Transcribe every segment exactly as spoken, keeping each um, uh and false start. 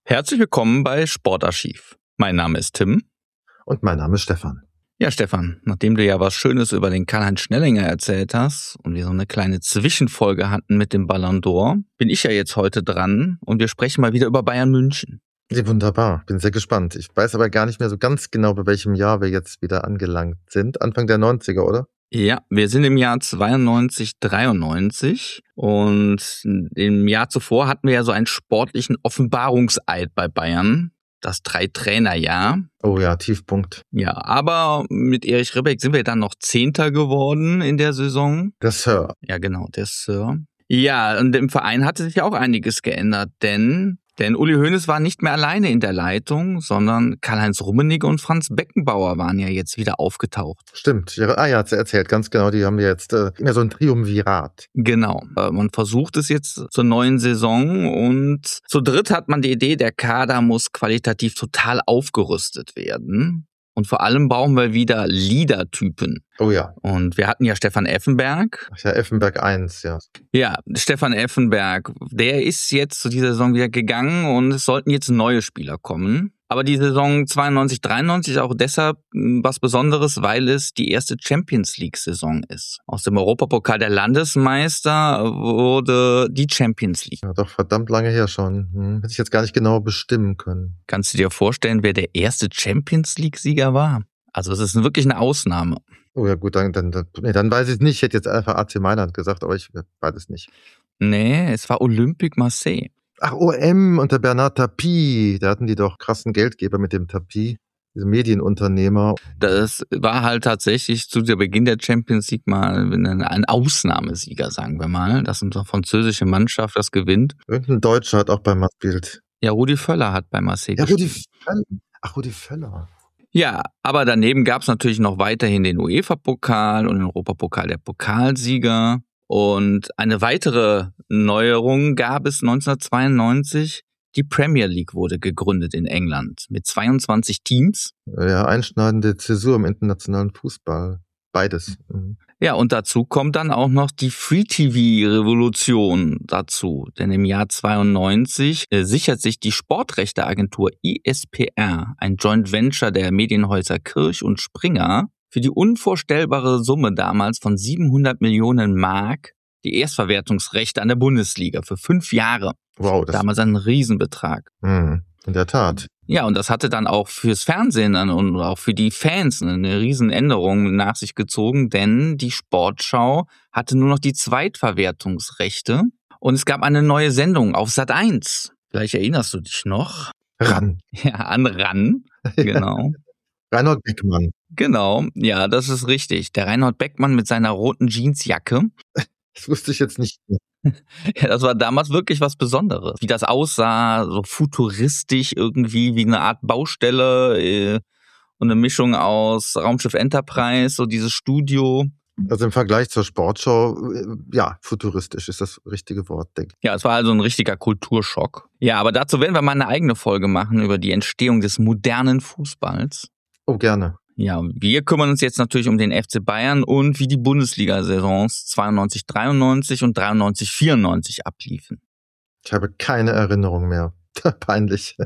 Herzlich willkommen bei Sportarchiv. Mein Name ist Tim. Und mein Name ist Stefan. Ja, Stefan, nachdem du ja was Schönes über den Karl-Heinz Schnellinger erzählt hast und wir so eine kleine Zwischenfolge hatten mit dem Ballon d'Or, bin ich ja jetzt heute dran und wir sprechen mal wieder über Bayern München. Ja, wunderbar, bin sehr gespannt. Ich weiß aber gar nicht mehr so ganz genau, bei welchem Jahr wir jetzt wieder angelangt sind. Anfang der neunziger, oder? Ja, wir sind im Jahr zweiundneunzig, dreiundneunzig und im Jahr zuvor hatten wir ja so einen sportlichen Offenbarungseid bei Bayern, das Drei-Trainer-Jahr. Oh ja, Tiefpunkt. Ja, aber mit Erich Ribbeck sind wir dann noch Zehnter geworden in der Saison. Der Sir. Ja, genau, der Sir. Ja, und im Verein hatte sich ja auch einiges geändert, denn... Denn Uli Hoeneß war nicht mehr alleine in der Leitung, sondern Karl-Heinz Rummenigge und Franz Beckenbauer waren ja jetzt wieder aufgetaucht. Stimmt. Ja, ah ja, hat sie erzählt, ganz genau. Die haben jetzt äh, immer so ein Triumvirat. Genau. Man versucht es jetzt zur neuen Saison und zu dritt hat man die Idee, der Kader muss qualitativ total aufgerüstet werden. Und vor allem brauchen wir wieder Leader-Typen. Oh ja. Und wir hatten ja Stefan Effenberg. Ach ja, Effenberg eins, ja. Ja, Stefan Effenberg, der ist jetzt zu dieser Saison wieder gegangen und es sollten jetzt neue Spieler kommen. Aber die Saison zweiundneunzig, dreiundneunzig ist auch deshalb was Besonderes, weil es die erste Champions-League-Saison ist. Aus dem Europapokal der Landesmeister wurde die Champions League. Ja, doch verdammt lange her schon. Hm, hätte ich jetzt gar nicht genau bestimmen können. Kannst du dir vorstellen, wer der erste Champions-League-Sieger war? Also es ist wirklich eine Ausnahme. Oh ja gut, dann, dann, dann, nee, dann weiß ich es nicht. Ich hätte jetzt einfach A C Mailand gesagt, aber ich weiß es nicht. Nee, es war Olympique Marseille. Ach, O M und der Bernard Tapie, da hatten die doch krassen Geldgeber mit dem Tapie, diese Medienunternehmer. Das war halt tatsächlich zu der Beginn der Champions League mal ein Ausnahmesieger, sagen wir mal, dass unsere französische Mannschaft das gewinnt. Irgendein Deutscher hat auch bei Marseille gespielt. Ja, Rudi Völler hat bei Marseille ja, gespielt. Rudi Völler. Ach, Rudi Völler. Ja, aber daneben gab es natürlich noch weiterhin den UEFA-Pokal und den Europapokal der Pokalsieger. Und eine weitere Neuerung gab es neunzehnhundertzweiundneunzig. Die Premier League wurde gegründet in England mit zweiundzwanzig Teams. Ja, einschneidende Zäsur im internationalen Fußball. Beides. Mhm. Ja, und dazu kommt dann auch noch die Free-T V-Revolution dazu. Denn im Jahr zweiundneunzig äh, sichert sich die Sportrechteagentur I S P R, ein Joint Venture der Medienhäuser Kirch und Springer, für die unvorstellbare Summe damals von siebenhundert Millionen Mark die Erstverwertungsrechte an der Bundesliga für fünf Jahre. Wow. Das damals ein Riesenbetrag. Mhm. In der Tat. Ja, und das hatte dann auch fürs Fernsehen und auch für die Fans eine Riesenänderung nach sich gezogen, denn die Sportschau hatte nur noch die Zweitverwertungsrechte und es gab eine neue Sendung auf Sat eins. Vielleicht erinnerst du dich noch. Ran. Ja, an Ran, genau. Reinhold Beckmann. Genau, ja, das ist richtig. Der Reinhold Beckmann mit seiner roten Jeansjacke. Das wusste ich jetzt nicht. Ja, das war damals wirklich was Besonderes. Wie das aussah, so futuristisch irgendwie, wie eine Art Baustelle äh, und eine Mischung aus Raumschiff Enterprise, so dieses Studio. Also im Vergleich zur Sportschau, ja, futuristisch ist das richtige Wort, denke ich. Ja, es war also ein richtiger Kulturschock. Ja, aber dazu werden wir mal eine eigene Folge machen über die Entstehung des modernen Fußballs. Oh, gerne. Ja, wir kümmern uns jetzt natürlich um den F C Bayern und wie die Bundesliga-Saisons zweiundneunzig, dreiundneunzig und dreiundneunzig, vierundneunzig abliefen. Ich habe keine Erinnerung mehr. Peinlich.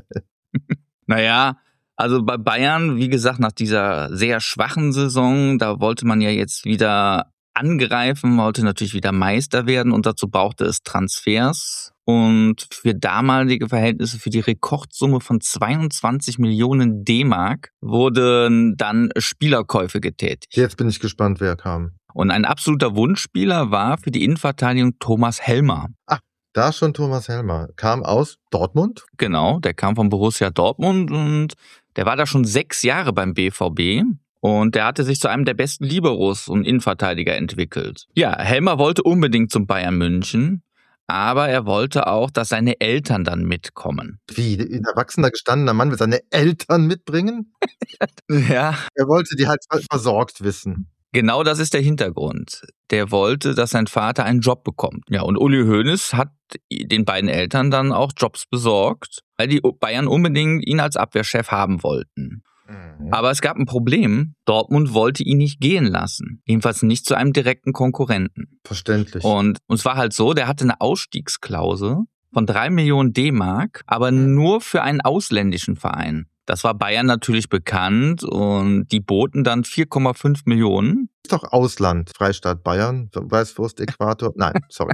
Naja, also bei Bayern, wie gesagt, nach dieser sehr schwachen Saison, da wollte man ja jetzt wieder angreifen, wollte natürlich wieder Meister werden und dazu brauchte es Transfers. Und für damalige Verhältnisse, für die Rekordsumme von zweiundzwanzig Millionen D-Mark, wurden dann Spielerkäufe getätigt. Jetzt bin ich gespannt, wer kam. Und ein absoluter Wunschspieler war für die Innenverteidigung Thomas Helmer. Ach, da schon Thomas Helmer. Kam aus Dortmund? Genau, der kam von Borussia Dortmund und der war da schon sechs Jahre beim B V B. Und der hatte sich zu einem der besten Liberos und Innenverteidiger entwickelt. Ja, Helmer wollte unbedingt zum Bayern München. Aber er wollte auch, dass seine Eltern dann mitkommen. Wie, ein erwachsener, gestandener Mann will seine Eltern mitbringen? Ja. Er wollte die halt versorgt wissen. Genau das ist der Hintergrund. Der wollte, dass sein Vater einen Job bekommt. Ja, und Uli Hoeneß hat den beiden Eltern dann auch Jobs besorgt, weil die Bayern unbedingt ihn als Abwehrchef haben wollten. Aber es gab ein Problem. Dortmund wollte ihn nicht gehen lassen. Jedenfalls nicht zu einem direkten Konkurrenten. Verständlich. Und, und es war halt so, der hatte eine Ausstiegsklausel. von drei Millionen D-Mark, aber nur für einen ausländischen Verein. Das war Bayern natürlich bekannt und die boten dann vier Komma fünf Millionen. Ist doch Ausland, Freistaat Bayern, Weißwurst, Äquator. Nein, sorry.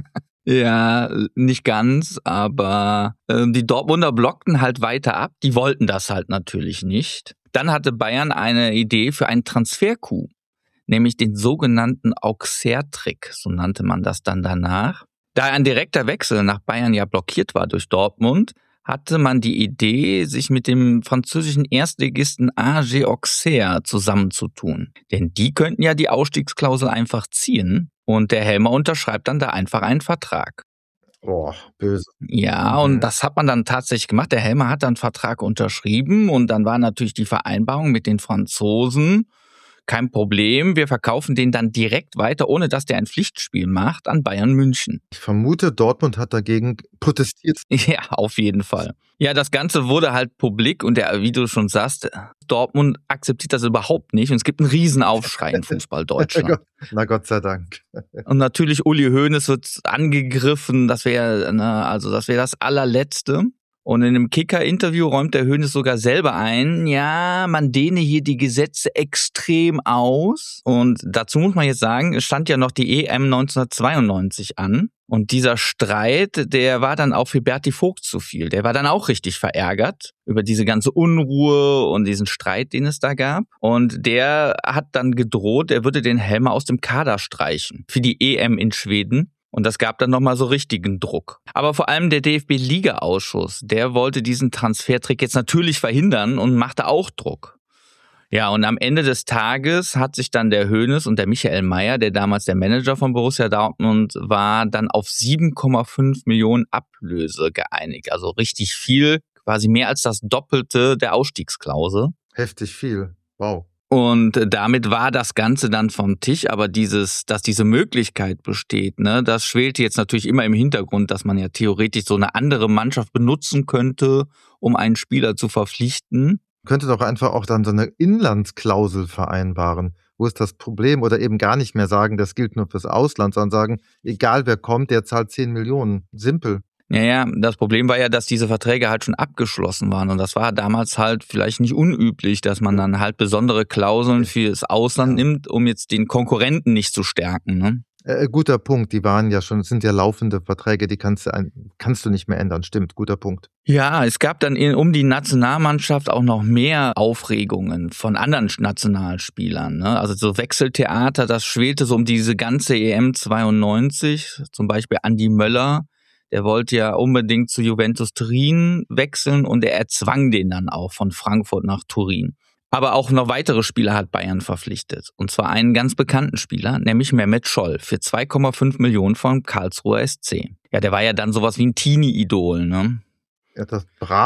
Ja, nicht ganz, aber äh, die Dortmunder blockten halt weiter ab. Die wollten das halt natürlich nicht. Dann hatte Bayern eine Idee für einen Transfer-Coup, nämlich den sogenannten Auxerre-Trick, so nannte man das dann danach. Da ein direkter Wechsel nach Bayern ja blockiert war durch Dortmund, hatte man die Idee, sich mit dem französischen Erstligisten A G Auxerre zusammenzutun. Denn die könnten ja die Ausstiegsklausel einfach ziehen und der Helmer unterschreibt dann da einfach einen Vertrag. Oh, böse. Ja, Mhm. und das hat man dann tatsächlich gemacht. Der Helmer hat dann einen Vertrag unterschrieben und dann war natürlich die Vereinbarung mit den Franzosen, kein Problem, wir verkaufen den dann direkt weiter, ohne dass der ein Pflichtspiel macht, an Bayern München. Ich vermute, Dortmund hat dagegen protestiert. Ja, auf jeden Fall. Ja, das Ganze wurde halt publik und der, wie du schon sagst, Dortmund akzeptiert das überhaupt nicht und es gibt einen Riesenaufschrei in Fußball Deutschland. Na Gott sei Dank. Und natürlich Uli Hoeneß wird angegriffen, das wäre, ne, also das wäre das allerletzte. Und in einem Kicker-Interview räumt der Hoeneß sogar selber ein, ja, man dehne hier die Gesetze extrem aus. Und dazu muss man jetzt sagen, es stand ja noch die E M neunzehnhundertzweiundneunzig an. Und dieser Streit, der war dann auch für Berti Vogt zu viel. Der war dann auch richtig verärgert über diese ganze Unruhe und diesen Streit, den es da gab. Und der hat dann gedroht, er würde den Helmer aus dem Kader streichen für die E M in Schweden. Und das gab dann nochmal so richtigen Druck. Aber vor allem der D F B-Liga-Ausschuss, der wollte diesen Transfertrick jetzt natürlich verhindern und machte auch Druck. Ja, und am Ende des Tages hat sich dann der Hoeneß und der Michael Mayer, der damals der Manager von Borussia Dortmund war, dann auf sieben Komma fünf Millionen Ablöse geeinigt. Also richtig viel, quasi mehr als das Doppelte der Ausstiegsklausel. Heftig viel. Wow. Und damit war das Ganze dann vom Tisch, aber dieses, dass diese Möglichkeit besteht, ne, das schwelte jetzt natürlich immer im Hintergrund, dass man ja theoretisch so eine andere Mannschaft benutzen könnte, um einen Spieler zu verpflichten. Könnte doch einfach auch dann so eine Inlandsklausel vereinbaren. Wo ist das Problem? Oder eben gar nicht mehr sagen, das gilt nur fürs Ausland, sondern sagen, egal wer kommt, der zahlt zehn Millionen. Simpel. Ja, ja, das Problem war ja, dass diese Verträge halt schon abgeschlossen waren und das war damals halt vielleicht nicht unüblich, dass man dann halt besondere Klauseln fürs Ausland Ja. nimmt, um jetzt den Konkurrenten nicht zu stärken, ne? Äh, guter Punkt, die waren ja schon, sind ja laufende Verträge, die kannst du, ein, kannst du nicht mehr ändern. Stimmt, guter Punkt. Ja, es gab dann in, um die Nationalmannschaft auch noch mehr Aufregungen von anderen Nationalspielern, ne? Also so Wechseltheater, das schwelte so um diese ganze E M zweiundneunzig, zum Beispiel Andi Möller. Der wollte ja unbedingt zu Juventus Turin wechseln und er erzwang den dann auch von Frankfurt nach Turin. Aber auch noch weitere Spieler hat Bayern verpflichtet. Und zwar einen ganz bekannten Spieler, nämlich Mehmet Scholl, für zwei Komma fünf Millionen vom Karlsruher S C. Ja, der war ja dann sowas wie ein Teenie-Idol, ne? Er hat das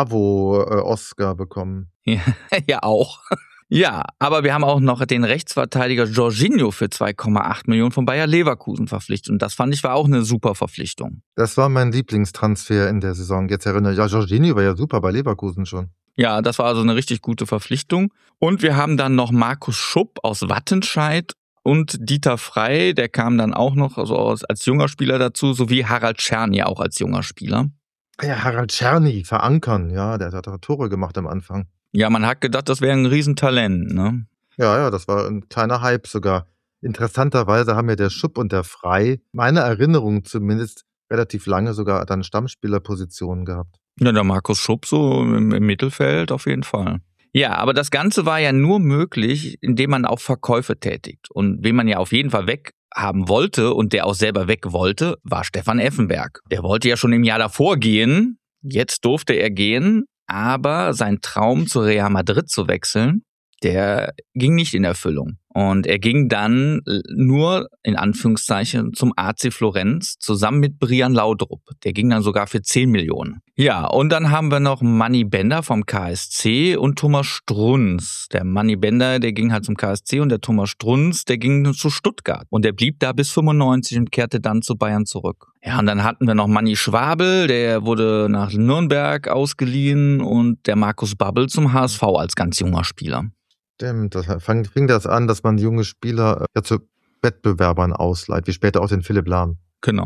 Bravo-Oscar bekommen. Ja, ja auch. Ja, aber wir haben auch noch den Rechtsverteidiger Jorginho für zwei Komma acht Millionen von Bayer Leverkusen verpflichtet. Und das fand ich war auch eine super Verpflichtung. Das war mein Lieblingstransfer in der Saison. Jetzt erinnere ich, ja, Jorginho war ja super bei Leverkusen schon. Ja, das war also eine richtig gute Verpflichtung. Und wir haben dann noch Markus Schupp aus Wattenscheid und Dieter Frey, der kam dann auch noch also als junger Spieler dazu, sowie Harald Czerny auch als junger Spieler. Ja, Harald Czerny, verankern, ja, der hat Tore gemacht am Anfang. Ja, man hat gedacht, das wäre ein Riesentalent, ne? Ja, ja, das war ein kleiner Hype sogar. Interessanterweise haben ja der Schupp und der Frey, meine Erinnerung zumindest, relativ lange sogar dann Stammspielerpositionen gehabt. Ja, der Markus Schupp so im, im Mittelfeld auf jeden Fall. Ja, aber das Ganze war ja nur möglich, indem man auch Verkäufe tätigt. Und wen man ja auf jeden Fall weghaben wollte und der auch selber weg wollte, war Stefan Effenberg. Der wollte ja schon im Jahr davor gehen, jetzt durfte er gehen, aber sein Traum zu Real Madrid zu wechseln, der ging nicht in Erfüllung. Und er ging dann nur, in Anführungszeichen, zum A C Florenz zusammen mit Brian Laudrup. Der ging dann sogar für zehn Millionen. Ja, und dann haben wir noch Manny Bender vom K S C und Thomas Strunz. Der Manny Bender, der ging halt zum K S C und der Thomas Strunz, der ging zu Stuttgart. Und der blieb da bis fünfundneunzig und kehrte dann zu Bayern zurück. Ja, und dann hatten wir noch Manny Schwabel, der wurde nach Nürnberg ausgeliehen und der Markus Babbel zum H S V als ganz junger Spieler. Stimmt, das fang, fing das an, dass man junge Spieler ja zu Wettbewerbern ausleiht, wie später auch den Philipp Lahm. Genau.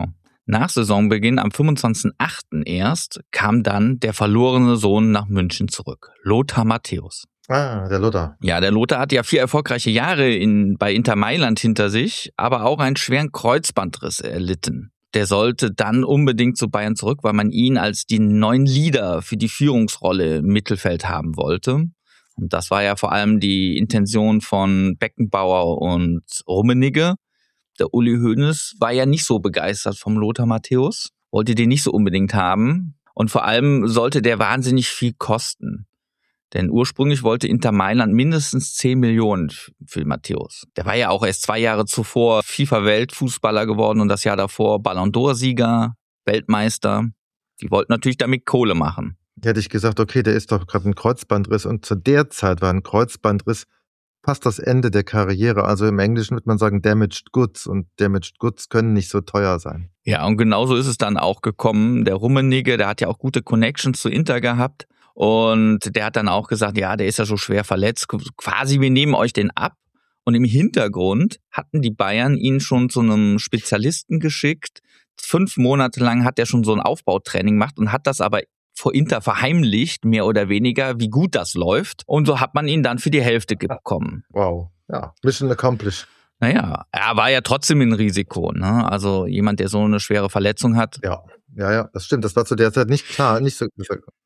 Nach Saisonbeginn am fünfundzwanzigsten achten erst kam dann der verlorene Sohn nach München zurück, Lothar Matthäus. Ah, der Lothar. Ja, der Lothar hat ja vier erfolgreiche Jahre in, bei Inter Mailand hinter sich, aber auch einen schweren Kreuzbandriss erlitten. Der sollte dann unbedingt zu Bayern zurück, weil man ihn als den neuen Leader für die Führungsrolle im Mittelfeld haben wollte. Und das war ja vor allem die Intention von Beckenbauer und Rummenigge. Der Uli Hoeneß war ja nicht so begeistert vom Lothar Matthäus, wollte den nicht so unbedingt haben. Und vor allem sollte der wahnsinnig viel kosten. Denn ursprünglich wollte Inter Mailand mindestens zehn Millionen für Matthäus. Der war ja auch erst zwei Jahre zuvor FIFA-Weltfußballer geworden und das Jahr davor Ballon d'Or-Sieger, Weltmeister. Die wollten natürlich damit Kohle machen. Hätte ich gesagt, okay, der ist doch gerade ein Kreuzbandriss und zu der Zeit war ein Kreuzbandriss fast das Ende der Karriere. Also im Englischen würde man sagen damaged goods und damaged goods können nicht so teuer sein. Ja, und genauso ist es dann auch gekommen. Der Rummenigge, der hat ja auch gute Connections zu Inter gehabt und der hat dann auch gesagt, ja, der ist ja so schwer verletzt, quasi wir nehmen euch den ab. Und im Hintergrund hatten die Bayern ihn schon zu einem Spezialisten geschickt. Fünf Monate lang hat er schon so ein Aufbautraining gemacht und hat das aber vor Inter verheimlicht, mehr oder weniger, wie gut das läuft. Und so hat man ihn dann für die Hälfte bekommen. Wow, ja, Mission accomplished. Naja, er war ja trotzdem ein Risiko, ne? Also jemand, der so eine schwere Verletzung hat. Ja, ja, ja, das stimmt. Das war zu der Zeit nicht klar, nicht so.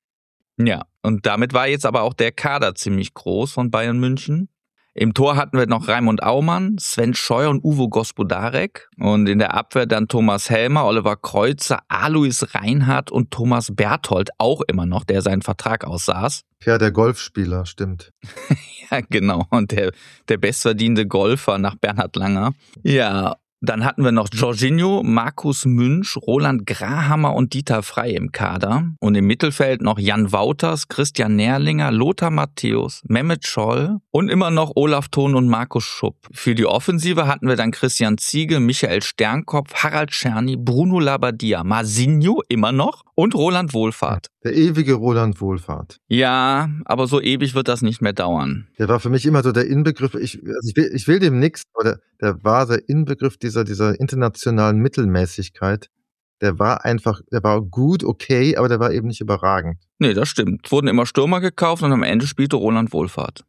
Ja, und damit war jetzt aber auch der Kader ziemlich groß von Bayern München. Im Tor hatten wir noch Raimund Aumann, Sven Scheuer und Uwe Gospodarek. Und in der Abwehr dann Thomas Helmer, Oliver Kreuzer, Alois Reinhardt und Thomas Berthold, auch immer noch, der seinen Vertrag aussaß. Ja, der Golfspieler, stimmt. Ja, genau. Und der, der bestverdiente Golfer nach Bernhard Langer. Ja, dann hatten wir noch Jorginho, Markus Münch, Roland Grahammer und Dieter Frey im Kader. Und im Mittelfeld noch Jan Wouters, Christian Nährlinger, Lothar Matthäus, Mehmet Scholl und immer noch Olaf Thon und Markus Schupp. Für die Offensive hatten wir dann Christian Ziege, Michael Sternkopf, Harald Czerny, Bruno Labbadia, Marsinho immer noch und Roland Wohlfahrt. Der ewige Roland Wohlfahrt. Ja, aber so ewig wird das nicht mehr dauern. Der war für mich immer so der Inbegriff, ich, also ich, will, ich will dem nichts, aber der, der war der Inbegriff dieser, dieser internationalen Mittelmäßigkeit. Der war einfach, der war gut, okay, aber der war eben nicht überragend. Nee, das stimmt. Es wurden immer Stürmer gekauft und am Ende spielte Roland Wohlfahrt.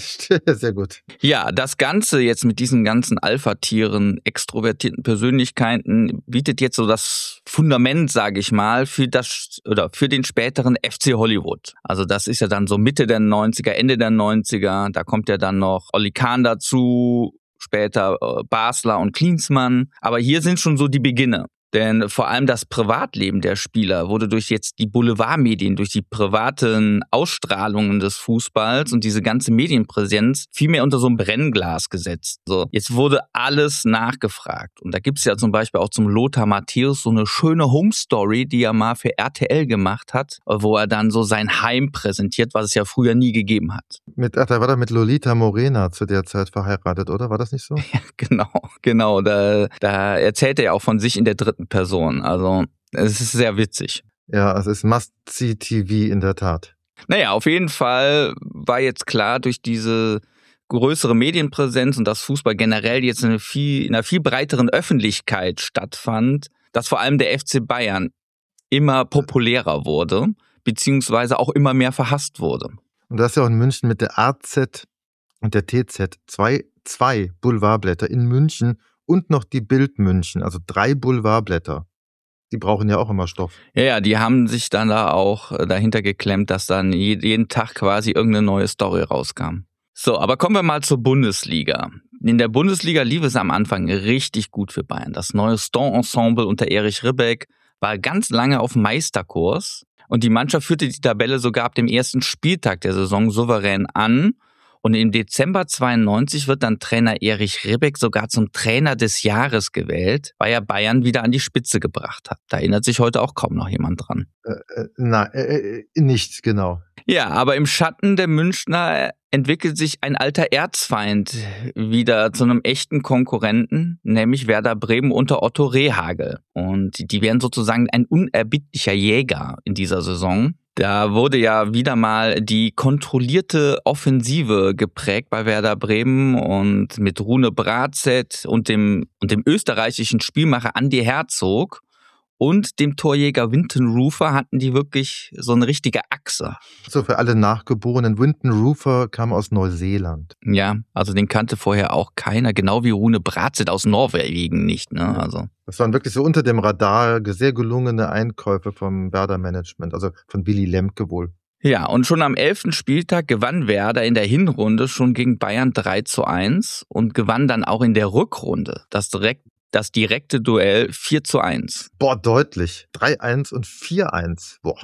Sehr gut. Ja, das Ganze jetzt mit diesen ganzen Alpha-Tieren, extrovertierten Persönlichkeiten bietet jetzt so das Fundament, sage ich mal, für das oder für den späteren F C Hollywood. Also das ist ja dann so Mitte der neunziger, Ende der neunziger. Da kommt ja dann noch Oli Kahn dazu, später äh, Basler und Klinsmann. Aber hier sind schon so die Beginne. Denn vor allem das Privatleben der Spieler wurde durch jetzt die Boulevardmedien, durch die privaten Ausstrahlungen des Fußballs und diese ganze Medienpräsenz viel mehr unter so ein Brennglas gesetzt. So, jetzt wurde alles nachgefragt. Und da gibt es ja zum Beispiel auch zum Lothar Matthäus so eine schöne Home-Story, die er mal für R T L gemacht hat, wo er dann so sein Heim präsentiert, was es ja früher nie gegeben hat. Mit, ach, da war er mit Lolita Morena zu der Zeit verheiratet, oder? War das nicht so? Ja, genau, genau. Da, da erzählt er ja auch von sich in der dritten Person. Also es ist sehr witzig. Ja, es ist Must-See-T V in der Tat. Naja, auf jeden Fall war jetzt klar, durch diese größere Medienpräsenz und dass Fußball generell jetzt in einer viel, in einer viel breiteren Öffentlichkeit stattfand, dass vor allem der F C Bayern immer populärer wurde, beziehungsweise auch immer mehr verhasst wurde. Und das ist ja auch in München mit der A Z und der T Z zwei, zwei Boulevardblätter in München und noch die Bild München, also drei Boulevardblätter. Die brauchen ja auch immer Stoff. Ja, ja, die haben sich dann da auch dahinter geklemmt, dass dann jeden Tag quasi irgendeine neue Story rauskam. So, aber kommen wir mal zur Bundesliga. In der Bundesliga lief es am Anfang richtig gut für Bayern. Das neue Ston-Ensemble unter Erich Ribbeck war ganz lange auf Meisterkurs und die Mannschaft führte die Tabelle sogar ab dem ersten Spieltag der Saison souverän an. Und im Dezember zweiundneunzig wird dann Trainer Erich Ribbeck sogar zum Trainer des Jahres gewählt, weil er Bayern wieder an die Spitze gebracht hat. Da erinnert sich heute auch kaum noch jemand dran. Äh, äh, nein, äh, nicht, genau. Ja, aber im Schatten der Münchner entwickelt sich ein alter Erzfeind wieder zu einem echten Konkurrenten, nämlich Werder Bremen unter Otto Rehhagel. Und die werden sozusagen ein unerbittlicher Jäger in dieser Saison. Da wurde ja wieder mal die kontrollierte Offensive geprägt bei Werder Bremen und mit Rune Bratzett und dem, und dem österreichischen Spielmacher Andi Herzog. und dem Torjäger Winton Rufer hatten die wirklich so eine richtige Achse. So für alle Nachgeborenen, Winton Rufer kam aus Neuseeland. Ja, also den kannte vorher auch keiner, genau wie Rune Bratseth aus Norwegen nicht. Ne? Also. Das waren wirklich so unter dem Radar sehr gelungene Einkäufe vom Werder-Management, also von Willy Lemke wohl. Ja, und schon am elften Spieltag gewann Werder in der Hinrunde schon gegen Bayern drei zu eins und gewann dann auch in der Rückrunde das, direkt, das direkte Duell vier zu eins. Boah, deutlich. drei eins und vier eins. Boah.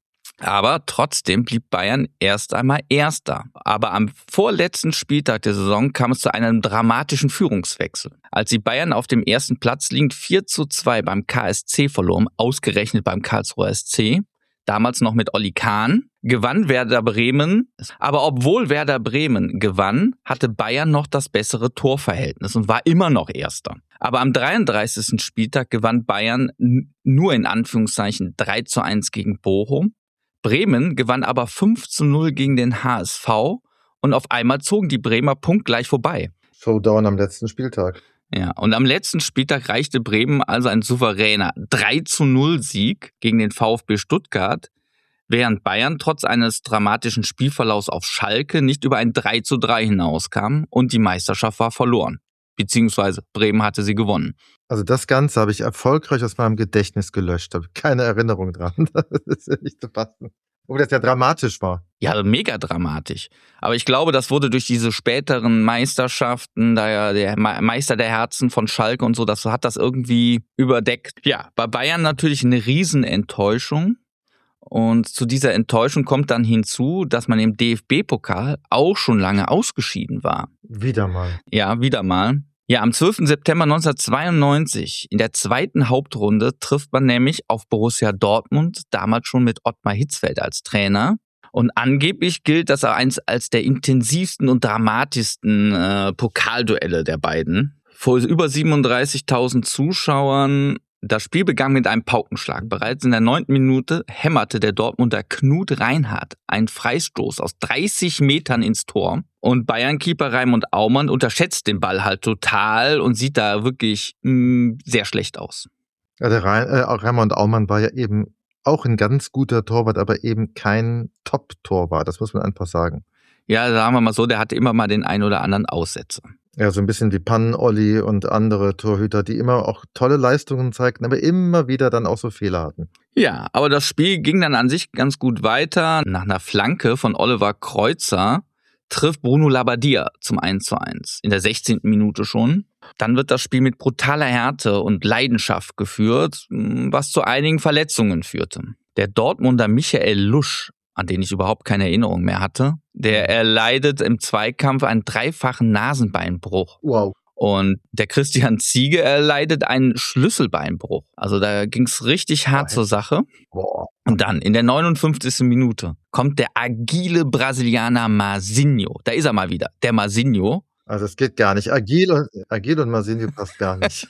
Aber trotzdem blieb Bayern erst einmal Erster. Aber am vorletzten Spieltag der Saison kam es zu einem dramatischen Führungswechsel. Als die Bayern auf dem ersten Platz liegend vier zu zwei beim K S C verloren, ausgerechnet beim Karlsruher S C, damals noch mit Olli Kahn, gewann Werder Bremen. Aber obwohl Werder Bremen gewann, hatte Bayern noch das bessere Torverhältnis und war immer noch Erster. Aber am dreiunddreißigsten Spieltag gewann Bayern n- nur in Anführungszeichen drei zu eins gegen Bochum. Bremen gewann aber fünf zu null gegen den H S V und auf einmal zogen die Bremer punktgleich vorbei. Showdown am letzten Spieltag. Ja, und am letzten Spieltag reichte Bremen also ein souveräner drei zu null Sieg gegen den VfB Stuttgart, während Bayern trotz eines dramatischen Spielverlaufs auf Schalke nicht über ein drei zu drei hinauskam und die Meisterschaft war verloren. Beziehungsweise Bremen hatte sie gewonnen. Also das Ganze habe ich erfolgreich aus meinem Gedächtnis gelöscht. Habe keine Erinnerung dran. Das ist ja nicht zu fassen. Obwohl das ja dramatisch war. Ja, mega dramatisch. Aber ich glaube, das wurde durch diese späteren Meisterschaften, da ja der Meister der Herzen von Schalke und so, das hat das irgendwie überdeckt. Ja, bei Bayern natürlich eine Riesenenttäuschung. Und zu dieser Enttäuschung kommt dann hinzu, dass man im D F B-Pokal auch schon lange ausgeschieden war. Wieder mal. Ja, wieder mal. Ja, am zwölften September neunzehnhundertzweiundneunzig, in der zweiten Hauptrunde, trifft man nämlich auf Borussia Dortmund, damals schon mit Ottmar Hitzfeld als Trainer. Und angeblich gilt das eins als der intensivsten und dramatischsten äh, Pokalduelle der beiden. Vor über siebenunddreißigtausend Zuschauern. Das Spiel begann mit einem Paukenschlag. Bereits in der neunten Minute hämmerte der Dortmunder Knut Reinhardt einen Freistoß aus dreißig Metern ins Tor. Und Bayern-Keeper Raimund Aumann unterschätzt den Ball halt total und sieht da wirklich mh, sehr schlecht aus. Ja, der Rein, äh, Raimund Aumann war ja eben auch ein ganz guter Torwart, aber eben kein Top-Torwart. Das muss man einfach sagen. Ja, sagen wir mal so, der hatte immer mal den ein oder anderen Aussetzer. Ja, so ein bisschen wie Pannen-Olli und andere Torhüter, die immer auch tolle Leistungen zeigten, aber immer wieder dann auch so Fehler hatten. Ja, aber das Spiel ging dann an sich ganz gut weiter. Nach einer Flanke von Oliver Kreuzer trifft Bruno Labbadia zum eins zu eins. In der sechzehnten Minute schon. Dann wird das Spiel mit brutaler Härte und Leidenschaft geführt, was zu einigen Verletzungen führte. Der Dortmunder Michael Lusch, an den ich überhaupt keine Erinnerung mehr hatte, der erleidet im Zweikampf einen dreifachen Nasenbeinbruch. Wow. Und der Christian Ziege erleidet einen Schlüsselbeinbruch. Also da ging's richtig hart Boah, zur Sache. Boah. Und dann in der neunundfünfzigsten Minute kommt der agile Brasilianer Marzinho. Da ist er mal wieder, der Marzinho. Also es geht gar nicht. Agil und, Agil und Marzinho passt gar nicht.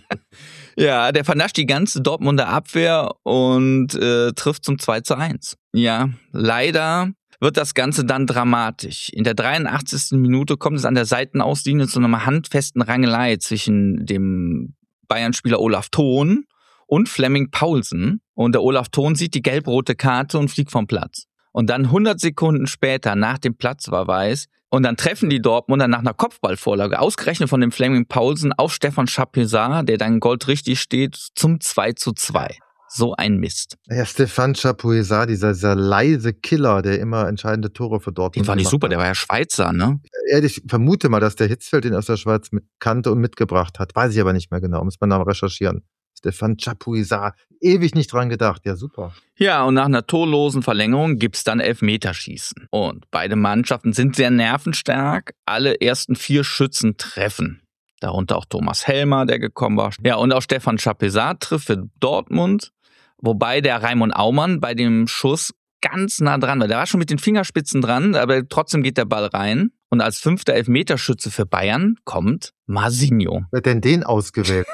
Ja, der vernascht die ganze Dortmunder Abwehr und äh, trifft zum zwei zu eins. Ja, leider wird das Ganze dann dramatisch. In der dreiundachtzigsten Minute kommt es an der Seitenauslinie zu einer handfesten Rangelei zwischen dem Bayern-Spieler Olaf Thon und Flemming Paulsen. Und der Olaf Thon sieht die gelb-rote Karte und fliegt vom Platz. Und dann hundert Sekunden später, nach dem Platzverweis, und dann treffen die Dortmunder nach einer Kopfballvorlage, ausgerechnet von dem Flemming Paulsen, auf Stefan Chapuisat, der dann goldrichtig steht, zum zwei zu zwei. So ein Mist. Ja, Stefan Chapuisat, dieser, dieser leise Killer, der immer entscheidende Tore für Dortmund Den war nicht gemacht super, hat. der war ja Schweizer, ne? Ehrlich, ich vermute mal, dass der Hitzfeld den aus der Schweiz mit kannte und mitgebracht hat. Weiß ich aber nicht mehr genau, muss man da mal recherchieren. Stefan Chapuisat, ewig nicht dran gedacht. Ja, super. Ja, und nach einer torlosen Verlängerung gibt's dann Elfmeterschießen. Und beide Mannschaften sind sehr nervenstark. Alle ersten vier Schützen treffen. Darunter auch Thomas Helmer, der gekommen war. Ja, und auch Stefan Chapuisat trifft für Dortmund. Wobei der Raimund Aumann bei dem Schuss ganz nah dran war. Der war schon mit den Fingerspitzen dran, aber trotzdem geht der Ball rein. Und als fünfter Elfmeterschütze für Bayern kommt Marzinho. Wer hat denn den ausgewählt?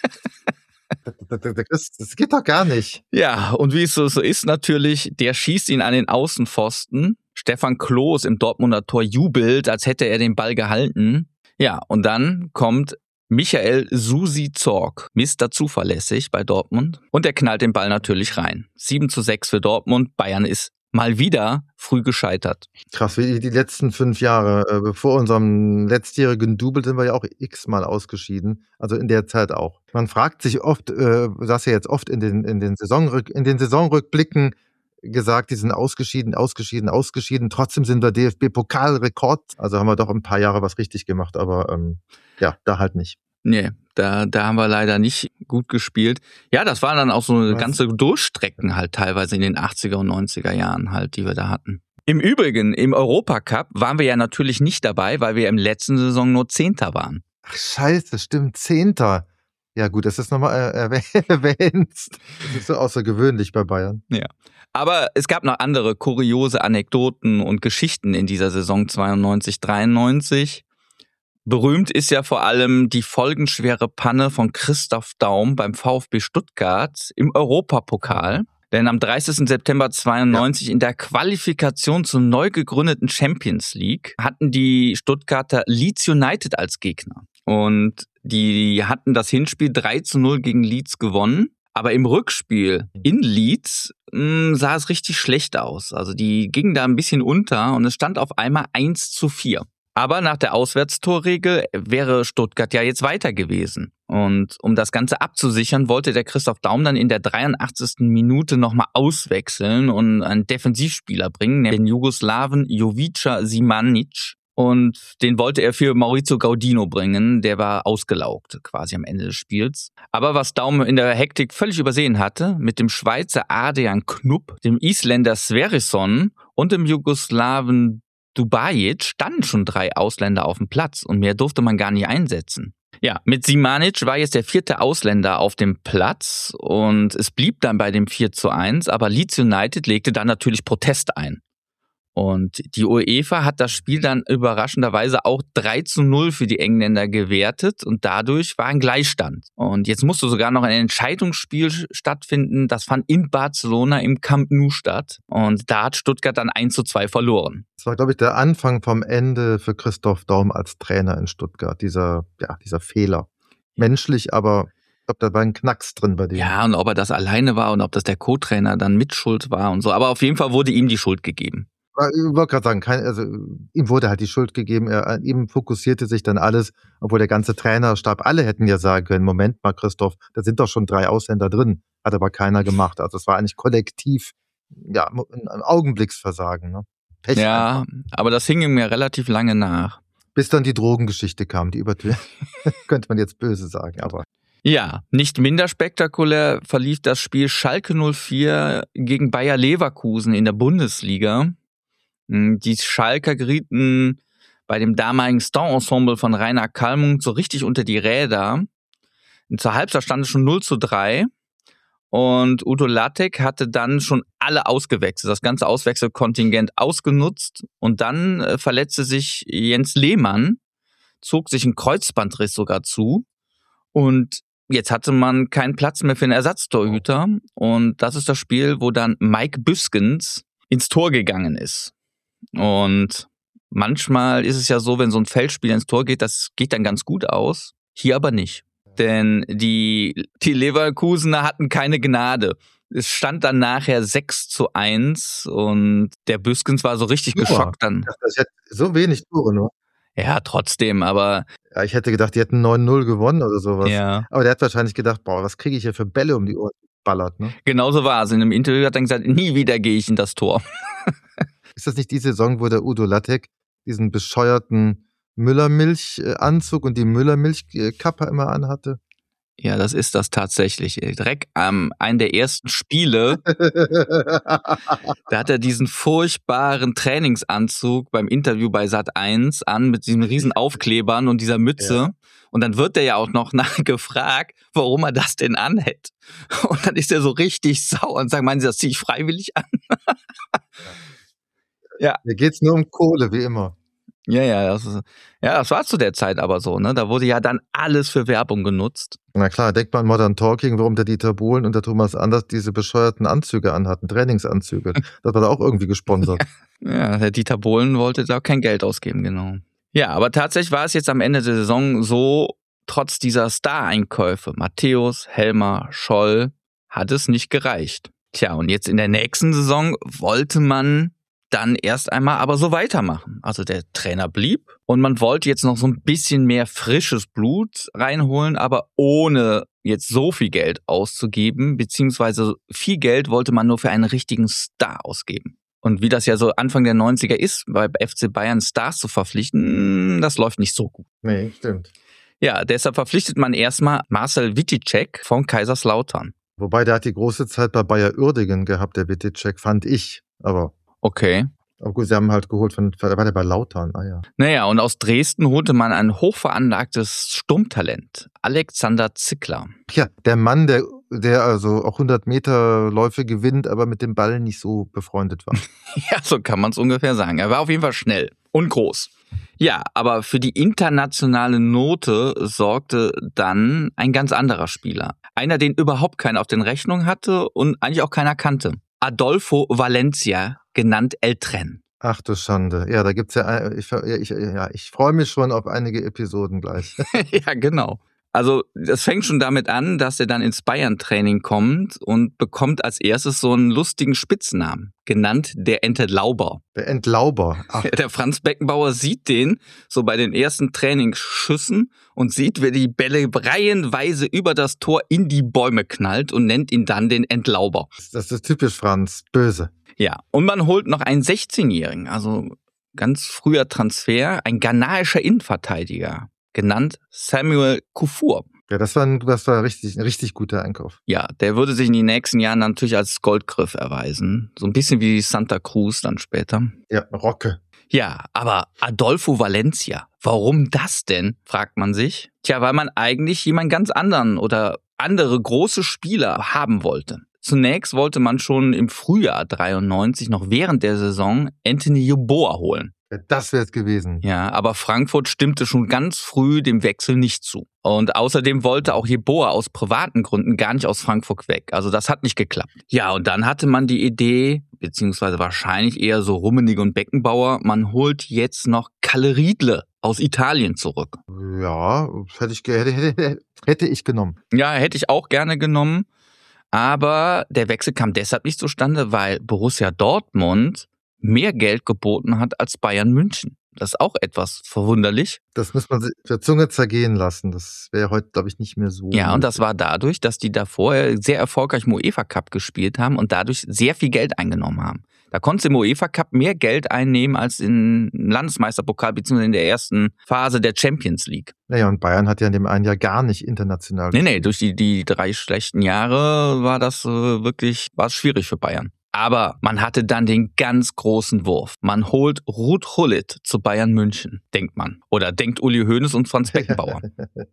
Das, das geht doch gar nicht. Ja, und wie es so, so ist natürlich, der schießt ihn an den Außenpfosten. Stefan Kloß im Dortmunder Tor jubelt, als hätte er den Ball gehalten. Ja, und dann kommt Michael Susi Zorc, Mister Zuverlässig bei Dortmund. Und er knallt den Ball natürlich rein. sieben zu sechs für Dortmund. Bayern ist mal wieder früh gescheitert. Krass, wie die letzten fünf Jahre. Äh, Bevor unserem letztjährigen Double sind wir ja auch x-mal ausgeschieden. Also in der Zeit auch. Man fragt sich oft, äh, das ja jetzt oft in den, in den, Saisonrück, in den Saisonrückblicken gesagt, die sind ausgeschieden, ausgeschieden, ausgeschieden. Trotzdem sind wir D F B-Pokalrekord. Also haben wir doch ein paar Jahre was richtig gemacht, aber ähm, ja, da halt nicht. Nee, da, da haben wir leider nicht gut gespielt. Ja, das waren dann auch so eine Was? ganze Durchstrecken halt teilweise in den achtziger und neunziger Jahren halt, die wir da hatten. Im Übrigen, im Europacup waren wir ja natürlich nicht dabei, weil wir im letzten Saison nur Zehnter waren. Ach scheiße, stimmt, Zehnter. Ja gut, dass du es nochmal äh, erwähnst. Das ist so außergewöhnlich bei Bayern. Ja. Aber es gab noch andere kuriose Anekdoten und Geschichten in dieser Saison zweiundneunzig dreiundneunzig. Berühmt ist ja vor allem die folgenschwere Panne von Christoph Daum beim VfB Stuttgart im Europapokal. Denn am dreißigsten September zweiundneunzig ja. in der Qualifikation zur neu gegründeten Champions League hatten die Stuttgarter Leeds United als Gegner. Und die hatten das Hinspiel drei zu null gegen Leeds gewonnen. Aber im Rückspiel in Leeds mh, sah es richtig schlecht aus. Also die gingen da ein bisschen unter und es stand auf einmal eins zu vier. Aber nach der Auswärtstorregel wäre Stuttgart ja jetzt weiter gewesen. Und um das Ganze abzusichern, wollte der Christoph Daum dann in der dreiundachtzigsten Minute nochmal auswechseln und einen Defensivspieler bringen, den Jugoslawen Jovica Simanic. Und den wollte er für Maurizio Gaudino bringen, der war ausgelaugt quasi am Ende des Spiels. Aber was Daum in der Hektik völlig übersehen hatte, mit dem Schweizer Adrian Knupp, dem Isländer Sverrisson und dem Jugoslawen Dubajic standen schon drei Ausländer auf dem Platz und mehr durfte man gar nicht einsetzen. Ja, mit Simanic war jetzt der vierte Ausländer auf dem Platz und es blieb dann bei dem vier zu eins, aber Leeds United legte dann natürlich Protest ein. Und die UEFA hat das Spiel dann überraschenderweise auch drei zu null für die Engländer gewertet und dadurch war ein Gleichstand. Und jetzt musste sogar noch ein Entscheidungsspiel stattfinden, das fand in Barcelona im Camp Nou statt und da hat Stuttgart dann eins zu zwei verloren. Das war, glaube ich, der Anfang vom Ende für Christoph Daum als Trainer in Stuttgart, dieser, ja, dieser Fehler. Menschlich, aber ich glaube, da war ein Knacks drin bei dem. Ja, und ob er das alleine war und ob das der Co-Trainer dann mit Schuld war und so, aber auf jeden Fall wurde ihm die Schuld gegeben. Ich wollte gerade sagen, kein, also ihm wurde halt die Schuld gegeben, er, an ihm fokussierte sich dann alles, obwohl der ganze Trainerstab, alle hätten ja sagen können, Moment mal Christoph, da sind doch schon drei Ausländer drin, hat aber keiner gemacht. Also es war eigentlich kollektiv, ja, ein Augenblicksversagen. Ne? Pech ja, einfach. Aber das hing ihm ja relativ lange nach. Bis dann die Drogengeschichte kam, die übertö- könnte man jetzt böse sagen, aber... Ja, nicht minder spektakulär verlief das Spiel Schalke null vier gegen Bayer Leverkusen in der Bundesliga. Die Schalker gerieten bei dem damaligen Star-Ensemble von Rainer Kallmund so richtig unter die Räder. Und zur Halbzeit stand es schon null zu drei und Udo Lattek hatte dann schon alle ausgewechselt, das ganze Auswechselkontingent ausgenutzt und dann äh, verletzte sich Jens Lehmann, zog sich ein Kreuzbandriss sogar zu und jetzt hatte man keinen Platz mehr für einen Ersatztorhüter und das ist das Spiel, wo dann Mike Büskens ins Tor gegangen ist. Und manchmal ist es ja so, wenn so ein Feldspieler ins Tor geht, das geht dann ganz gut aus. Hier aber nicht. Denn die, die Leverkusener hatten keine Gnade. Es stand dann nachher sechs zu eins und der Büskens war so richtig ja, geschockt dann. Das hat so wenig Tore nur. Ja, trotzdem, aber... Ja, ich hätte gedacht, die hätten neun null gewonnen oder sowas. Ja. Aber der hat wahrscheinlich gedacht, boah, was kriege ich hier für Bälle um die Ohren ballert, ne? Genauso war es. In einem Interview hat er gesagt, nie wieder gehe ich in das Tor. Ist das nicht die Saison, wo der Udo Lattek diesen bescheuerten Müllermilch-Anzug und die Müllermilch-Kappe immer anhatte? Ja, das ist das tatsächlich. Direkt am einen der ersten Spiele, da hat er diesen furchtbaren Trainingsanzug beim Interview bei Sat eins an mit diesen riesen Aufklebern und dieser Mütze. Ja. Und dann wird er ja auch noch nachgefragt, warum er das denn anhält. Und dann ist er so richtig sauer und sagt, meinen Sie, das ziehe ich freiwillig an? Ja. Hier geht's nur um Kohle, wie immer. Ja, ja, das ist, ja, das war zu der Zeit aber so, ne? Da wurde ja dann alles für Werbung genutzt. Na klar, denkt mal an Modern Talking, warum der Dieter Bohlen und der Thomas Anders diese bescheuerten Anzüge anhatten, Trainingsanzüge. Das war da auch irgendwie gesponsert. Ja, der Dieter Bohlen wollte da kein Geld ausgeben, genau. Ja, aber tatsächlich war es jetzt am Ende der Saison so trotz dieser Star-Einkäufe, Matthäus, Helmer, Scholl, hat es nicht gereicht. Tja, und jetzt in der nächsten Saison wollte man dann erst einmal aber so weitermachen. Also der Trainer blieb und man wollte jetzt noch so ein bisschen mehr frisches Blut reinholen, aber ohne jetzt so viel Geld auszugeben, beziehungsweise viel Geld wollte man nur für einen richtigen Star ausgeben. Und wie das ja so Anfang der neunziger ist, bei F C Bayern Stars zu verpflichten, das läuft nicht so gut. Nee, stimmt. Ja, deshalb verpflichtet man erstmal Marcel Witticek von Kaiserslautern. Wobei, der hat die große Zeit bei Bayer Uerdingen gehabt, der Witticek, fand ich. Aber Okay. aber gut, sie haben halt geholt von, war der bei Lautern, ah ja. Naja, und aus Dresden holte man ein hochveranlagtes Sturmtalent, Alexander Zickler. Ja, der Mann, der, der also auch hundert Meter Läufe gewinnt, aber mit dem Ball nicht so befreundet war. Ja, so kann man es ungefähr sagen. Er war auf jeden Fall schnell und groß. Ja, aber für die internationale Note sorgte dann ein ganz anderer Spieler. Einer, den überhaupt keiner auf den Rechnungen hatte und eigentlich auch keiner kannte. Adolfo Valencia, genannt El Tren. Ach du Schande. Ja, da gibt's ja, ich, ich, ja, ich freue mich schon auf einige Episoden gleich. Ja, genau. Also das fängt schon damit an, dass er dann ins Bayern-Training kommt und bekommt als erstes so einen lustigen Spitznamen, genannt der Entlauber. Der Entlauber. Ach. Der Franz Beckenbauer sieht den so bei den ersten Trainingsschüssen und sieht, wie die Bälle reihenweise über das Tor in die Bäume knallt und nennt ihn dann den Entlauber. Das ist typisch Franz, böse. Ja, und man holt noch einen sechzehnjährigen, also ganz früher Transfer, ein ghanaischer Innenverteidiger, genannt Samuel Kufur. Ja, das war ein, das war richtig, ein richtig guter Einkauf. Ja, der würde sich in den nächsten Jahren natürlich als Goldgriff erweisen. So ein bisschen wie Santa Cruz dann später. Ja, Rocke. Ja, aber Adolfo Valencia, warum das denn, fragt man sich. Tja, weil man eigentlich jemand ganz anderen oder andere große Spieler haben wollte. Zunächst wollte man schon im Frühjahr dreiundneunzig, noch während der Saison, Anthony Yeboah holen. Ja, das wäre es gewesen. Ja, aber Frankfurt stimmte schon ganz früh dem Wechsel nicht zu. Und außerdem wollte auch Yeboah aus privaten Gründen gar nicht aus Frankfurt weg. Also das hat nicht geklappt. Ja, und dann hatte man die Idee, beziehungsweise wahrscheinlich eher so Rummenigge und Beckenbauer, man holt jetzt noch Kalle Riedle aus Italien zurück. Ja, hätte ich, hätte, hätte, hätte ich genommen. Ja, hätte ich auch gerne genommen. Aber der Wechsel kam deshalb nicht zustande, weil Borussia Dortmund mehr Geld geboten hat als Bayern München. Das ist auch etwas verwunderlich. Das muss man sich der Zunge zergehen lassen. Das wäre heute, glaube ich, nicht mehr so. Ja, und das war dadurch, dass die davor sehr erfolgreich im UEFA Cup gespielt haben und dadurch sehr viel Geld eingenommen haben. Da konntest du im UEFA Cup mehr Geld einnehmen als im Landesmeisterpokal bzw. in der ersten Phase der Champions League. Naja, und Bayern hat ja in dem einen Jahr gar nicht international gespielt. Nee, nee, durch die, die drei schlechten Jahre war das äh, wirklich, war es schwierig für Bayern. Aber man hatte dann den ganz großen Wurf. Man holt Ruud Gullit zu Bayern München, denkt man. Oder denkt Uli Hoeneß und Franz Beckenbauer.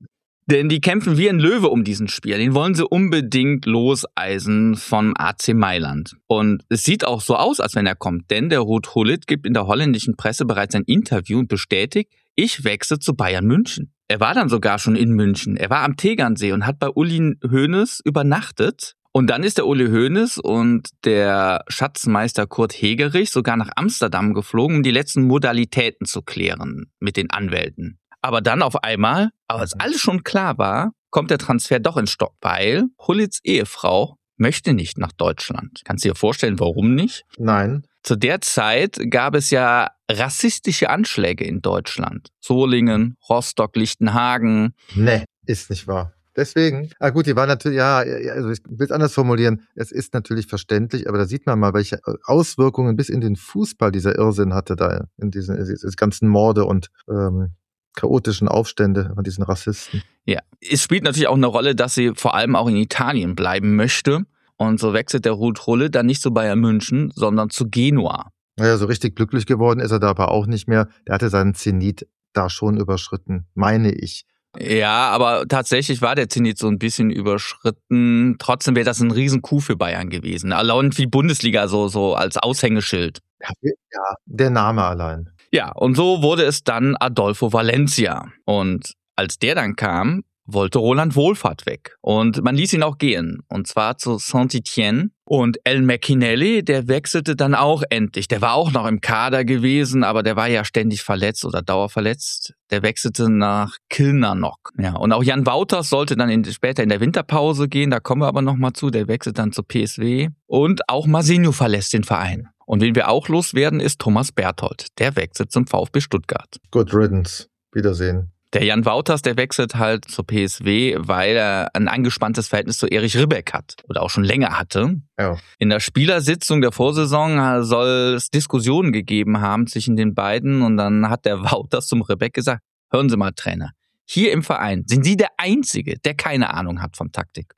Denn die kämpfen wie ein Löwe um diesen Spieler. Den wollen sie unbedingt loseisen vom A C Mailand. Und es sieht auch so aus, als wenn er kommt. Denn der Ruud Gullit gibt in der holländischen Presse bereits ein Interview und bestätigt, ich wechsle zu Bayern München. Er war dann sogar schon in München. Er war am Tegernsee und hat bei Uli Hoeneß übernachtet. Und dann ist der Uli Hoeneß und der Schatzmeister Kurt Hegerich sogar nach Amsterdam geflogen, um die letzten Modalitäten zu klären mit den Anwälten. Aber dann auf einmal, als alles schon klar war, kommt der Transfer doch in Stock, weil Gullits Ehefrau möchte nicht nach Deutschland. Kannst du dir vorstellen, warum nicht? Nein. Zu der Zeit gab es ja rassistische Anschläge in Deutschland. Solingen, Rostock, Lichtenhagen. Nee, ist nicht wahr. Deswegen, ah gut, die war natürlich, ja, also ich will es anders formulieren, es ist natürlich verständlich, aber da sieht man mal, welche Auswirkungen bis in den Fußball dieser Irrsinn hatte da, in diesen, in diesen ganzen Morde und ähm, chaotischen Aufstände von diesen Rassisten. Ja, es spielt natürlich auch eine Rolle, dass sie vor allem auch in Italien bleiben möchte und so wechselt der Ruud Gullit dann nicht zu Bayern München, sondern zu Genua. Naja, so richtig glücklich geworden ist er da aber auch nicht mehr, der hatte seinen Zenit da schon überschritten, meine ich. Ja, aber tatsächlich war der Zenit so ein bisschen überschritten. Trotzdem wäre das ein Riesen-Coup für Bayern gewesen. Allein für die Bundesliga so, so als Aushängeschild. Ja, ja, der Name allein. Ja, und so wurde es dann Adolfo Valencia. Und als der dann kam, wollte Roland Wohlfahrt weg. Und man ließ ihn auch gehen. Und zwar zu Saint-Étienne. Und Al McInally, der wechselte dann auch endlich. Der war auch noch im Kader gewesen, aber der war ja ständig verletzt oder dauerverletzt. Der wechselte nach Kilmarnock. Ja, und auch Jan Wouters sollte dann in, später in der Winterpause gehen, da kommen wir aber noch mal zu. Der wechselt dann zur P S V. Und auch Marcinho verlässt den Verein. Und wen wir auch loswerden, ist Thomas Berthold. Der wechselt zum VfB Stuttgart. Good riddance. Wiedersehen. Der Jan Wouters, der wechselt halt zur P S V, weil er ein angespanntes Verhältnis zu Erich Ribbeck hat oder auch schon länger hatte. Ja. In der Spielersitzung der Vorsaison soll es Diskussionen gegeben haben zwischen den beiden und dann hat der Wouters zum Ribbeck gesagt, hören Sie mal, Trainer, hier im Verein sind Sie der Einzige, der keine Ahnung hat von Taktik.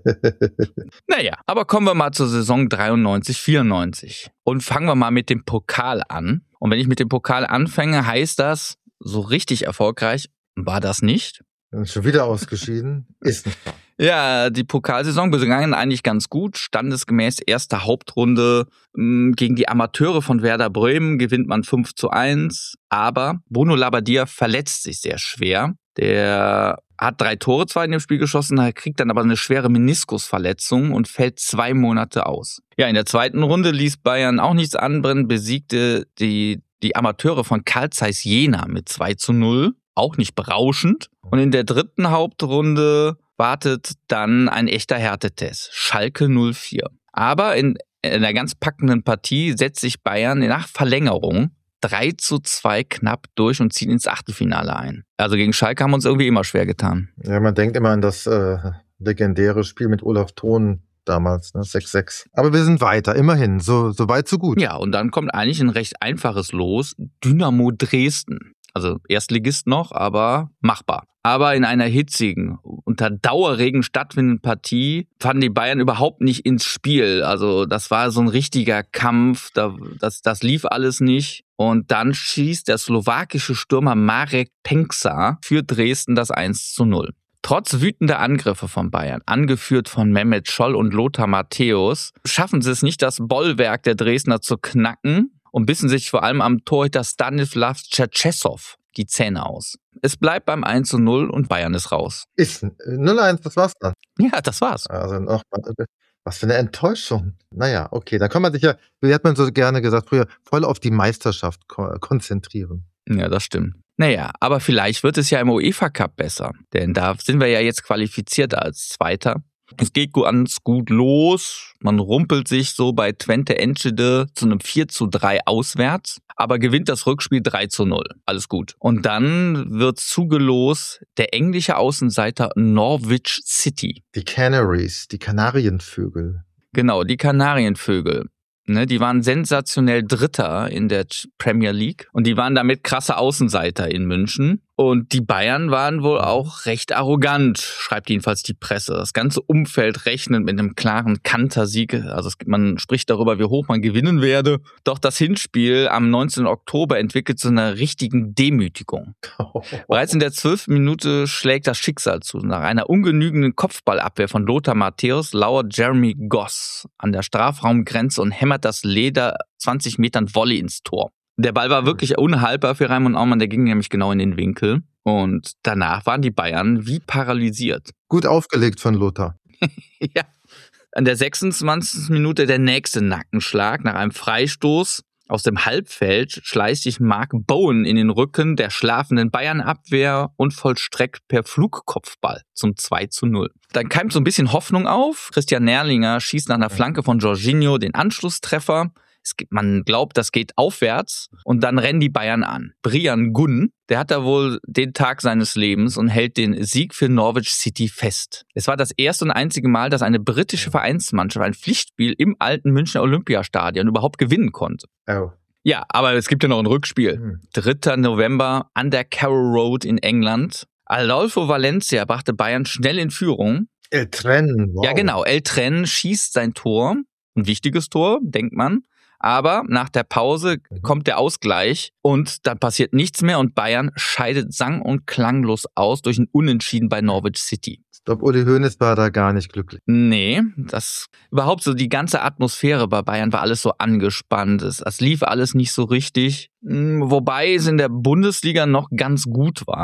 Naja, aber kommen wir mal zur Saison dreiundneunzig vierundneunzig und fangen wir mal mit dem Pokal an. Und wenn ich mit dem Pokal anfange, heißt das, so richtig erfolgreich war das nicht. Schon wieder ausgeschieden. Ist nicht wahr. Ja, die Pokalsaison begann eigentlich ganz gut. Standesgemäß erste Hauptrunde mh, gegen die Amateure von Werder Bremen gewinnt man fünf zu eins. Aber Bruno Labbadia verletzt sich sehr schwer. Der hat drei Tore zwar in dem Spiel geschossen, kriegt dann aber eine schwere Meniskusverletzung und fällt zwei Monate aus. Ja, in der zweiten Runde ließ Bayern auch nichts anbrennen, besiegte die, die Amateure von Carl Zeiss Jena mit zwei zu null. Auch nicht berauschend. Und in der dritten Hauptrunde wartet dann ein echter Härtetest. Schalke null vier. Aber in einer ganz packenden Partie setzt sich Bayern nach Verlängerung drei zu zwei knapp durch und zieht ins Achtelfinale ein. Also gegen Schalke haben wir uns irgendwie immer schwer getan. Ja, man denkt immer an das äh, legendäre Spiel mit Olaf Thon damals, ne? sechs sechs. Aber wir sind weiter, immerhin. So, so weit, so gut. Ja, und dann kommt eigentlich ein recht einfaches Los. Dynamo Dresden. Also Erstligist noch, aber machbar. Aber in einer hitzigen, unter Dauerregen stattfindenden Partie fanden die Bayern überhaupt nicht ins Spiel. Also das war so ein richtiger Kampf, das, das lief alles nicht. Und dann schießt der slowakische Stürmer Marek Penksa für Dresden das eins zu null. Trotz wütender Angriffe von Bayern, angeführt von Mehmet Scholl und Lothar Matthäus, schaffen sie es nicht, das Bollwerk der Dresdner zu knacken und bissen sich vor allem am Torhüter Stanislav Tschetschesow die Zähne aus. Es bleibt beim eins zu null und Bayern ist raus. Ist null eins, das war's dann. Ja, das war's. Also noch, was für eine Enttäuschung. Naja, okay, da kann man sich ja, wie hat man so gerne gesagt früher, voll auf die Meisterschaft ko- konzentrieren. Ja, das stimmt. Naja, aber vielleicht wird es ja im UEFA Cup besser, denn da sind wir ja jetzt qualifiziert als Zweiter. Es geht ganz gut los, man rumpelt sich so bei Twente Enschede zu einem vier zu drei auswärts, aber gewinnt das Rückspiel drei zu null. Alles gut. Und dann wird zugelost der englische Außenseiter Norwich City. Die Canaries, die Kanarienvögel. Genau, die Kanarienvögel. Ne, die waren sensationell Dritter in der Premier League und die waren damit krasse Außenseiter in München. Und die Bayern waren wohl auch recht arrogant, schreibt jedenfalls die Presse. Das ganze Umfeld rechnet mit einem klaren Kantersieg. Also es, man spricht darüber, wie hoch man gewinnen werde. Doch das Hinspiel am neunzehnten Oktober entwickelt zu einer richtigen Demütigung. Bereits in der zwölften Minute schlägt das Schicksal zu. Nach einer ungenügenden Kopfballabwehr von Lothar Matthäus lauert Jeremy Goss an der Strafraumgrenze und hämmert das Leder zwanzig Metern Volley ins Tor. Der Ball war wirklich unhaltbar für Raimund Aumann, der ging nämlich genau in den Winkel. Und danach waren die Bayern wie paralysiert. Gut aufgelegt von Lothar. Ja. An der sechsundzwanzigsten Minute der nächste Nackenschlag. Nach einem Freistoß aus dem Halbfeld schleißt sich Mark Bowen in den Rücken der schlafenden Bayern-Abwehr und vollstreckt per Flugkopfball zum zwei zu null. Dann keimt so ein bisschen Hoffnung auf. Christian Nerlinger schießt nach einer Flanke von Jorginho den Anschlusstreffer. Es gibt, man glaubt, das geht aufwärts und dann rennen die Bayern an. Brian Gunn, der hat da wohl den Tag seines Lebens und hält den Sieg für Norwich City fest. Es war das erste und einzige Mal, dass eine britische Vereinsmannschaft ein Pflichtspiel im alten Münchner Olympiastadion überhaupt gewinnen konnte. Oh. Ja, aber es gibt ja noch ein Rückspiel. Hm. dritter November an der Carrow Road in England. Adolfo Valencia brachte Bayern schnell in Führung. El Tren, wow. Ja genau, El Tren schießt sein Tor. Ein wichtiges Tor, denkt man. Aber nach der Pause kommt der Ausgleich und dann passiert nichts mehr und Bayern scheidet sang- und klanglos aus durch ein Unentschieden bei Norwich City. Ich glaube, Uli Hoeneß war da gar nicht glücklich. Nee, das überhaupt so die ganze Atmosphäre bei Bayern war alles so angespannt. Es, es lief alles nicht so richtig. Wobei es in der Bundesliga noch ganz gut war.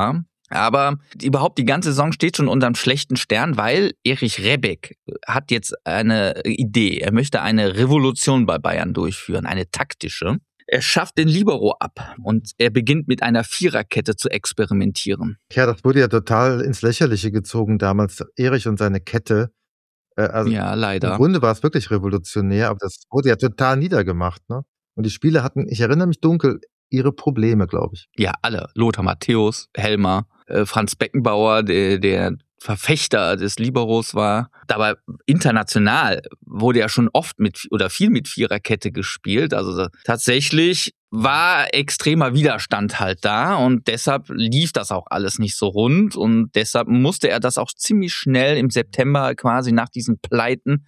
Aber überhaupt die ganze Saison steht schon unter einem schlechten Stern, weil Erich Rebeck hat jetzt eine Idee. Er möchte eine Revolution bei Bayern durchführen, eine taktische. Er schafft den Libero ab und er beginnt mit einer Viererkette zu experimentieren. Ja, das wurde ja total ins Lächerliche gezogen damals, Erich und seine Kette. Äh, also Ja, leider. Im Grunde war es wirklich revolutionär, aber das wurde ja total niedergemacht, ne? Und die Spieler hatten, ich erinnere mich dunkel, ihre Probleme, glaube ich. Ja, alle. Lothar Matthäus, Helmer, äh, Franz Beckenbauer, der, der Verfechter des Liberos war. Dabei international wurde ja schon oft mit oder viel mit Viererkette gespielt. Also tatsächlich war extremer Widerstand halt da und deshalb lief das auch alles nicht so rund und deshalb musste er das auch ziemlich schnell im September quasi nach diesen Pleiten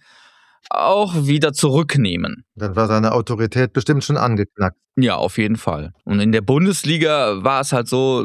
auch wieder zurücknehmen. Dann war seine Autorität bestimmt schon angeknackt. Ja, auf jeden Fall. Und in der Bundesliga war es halt so,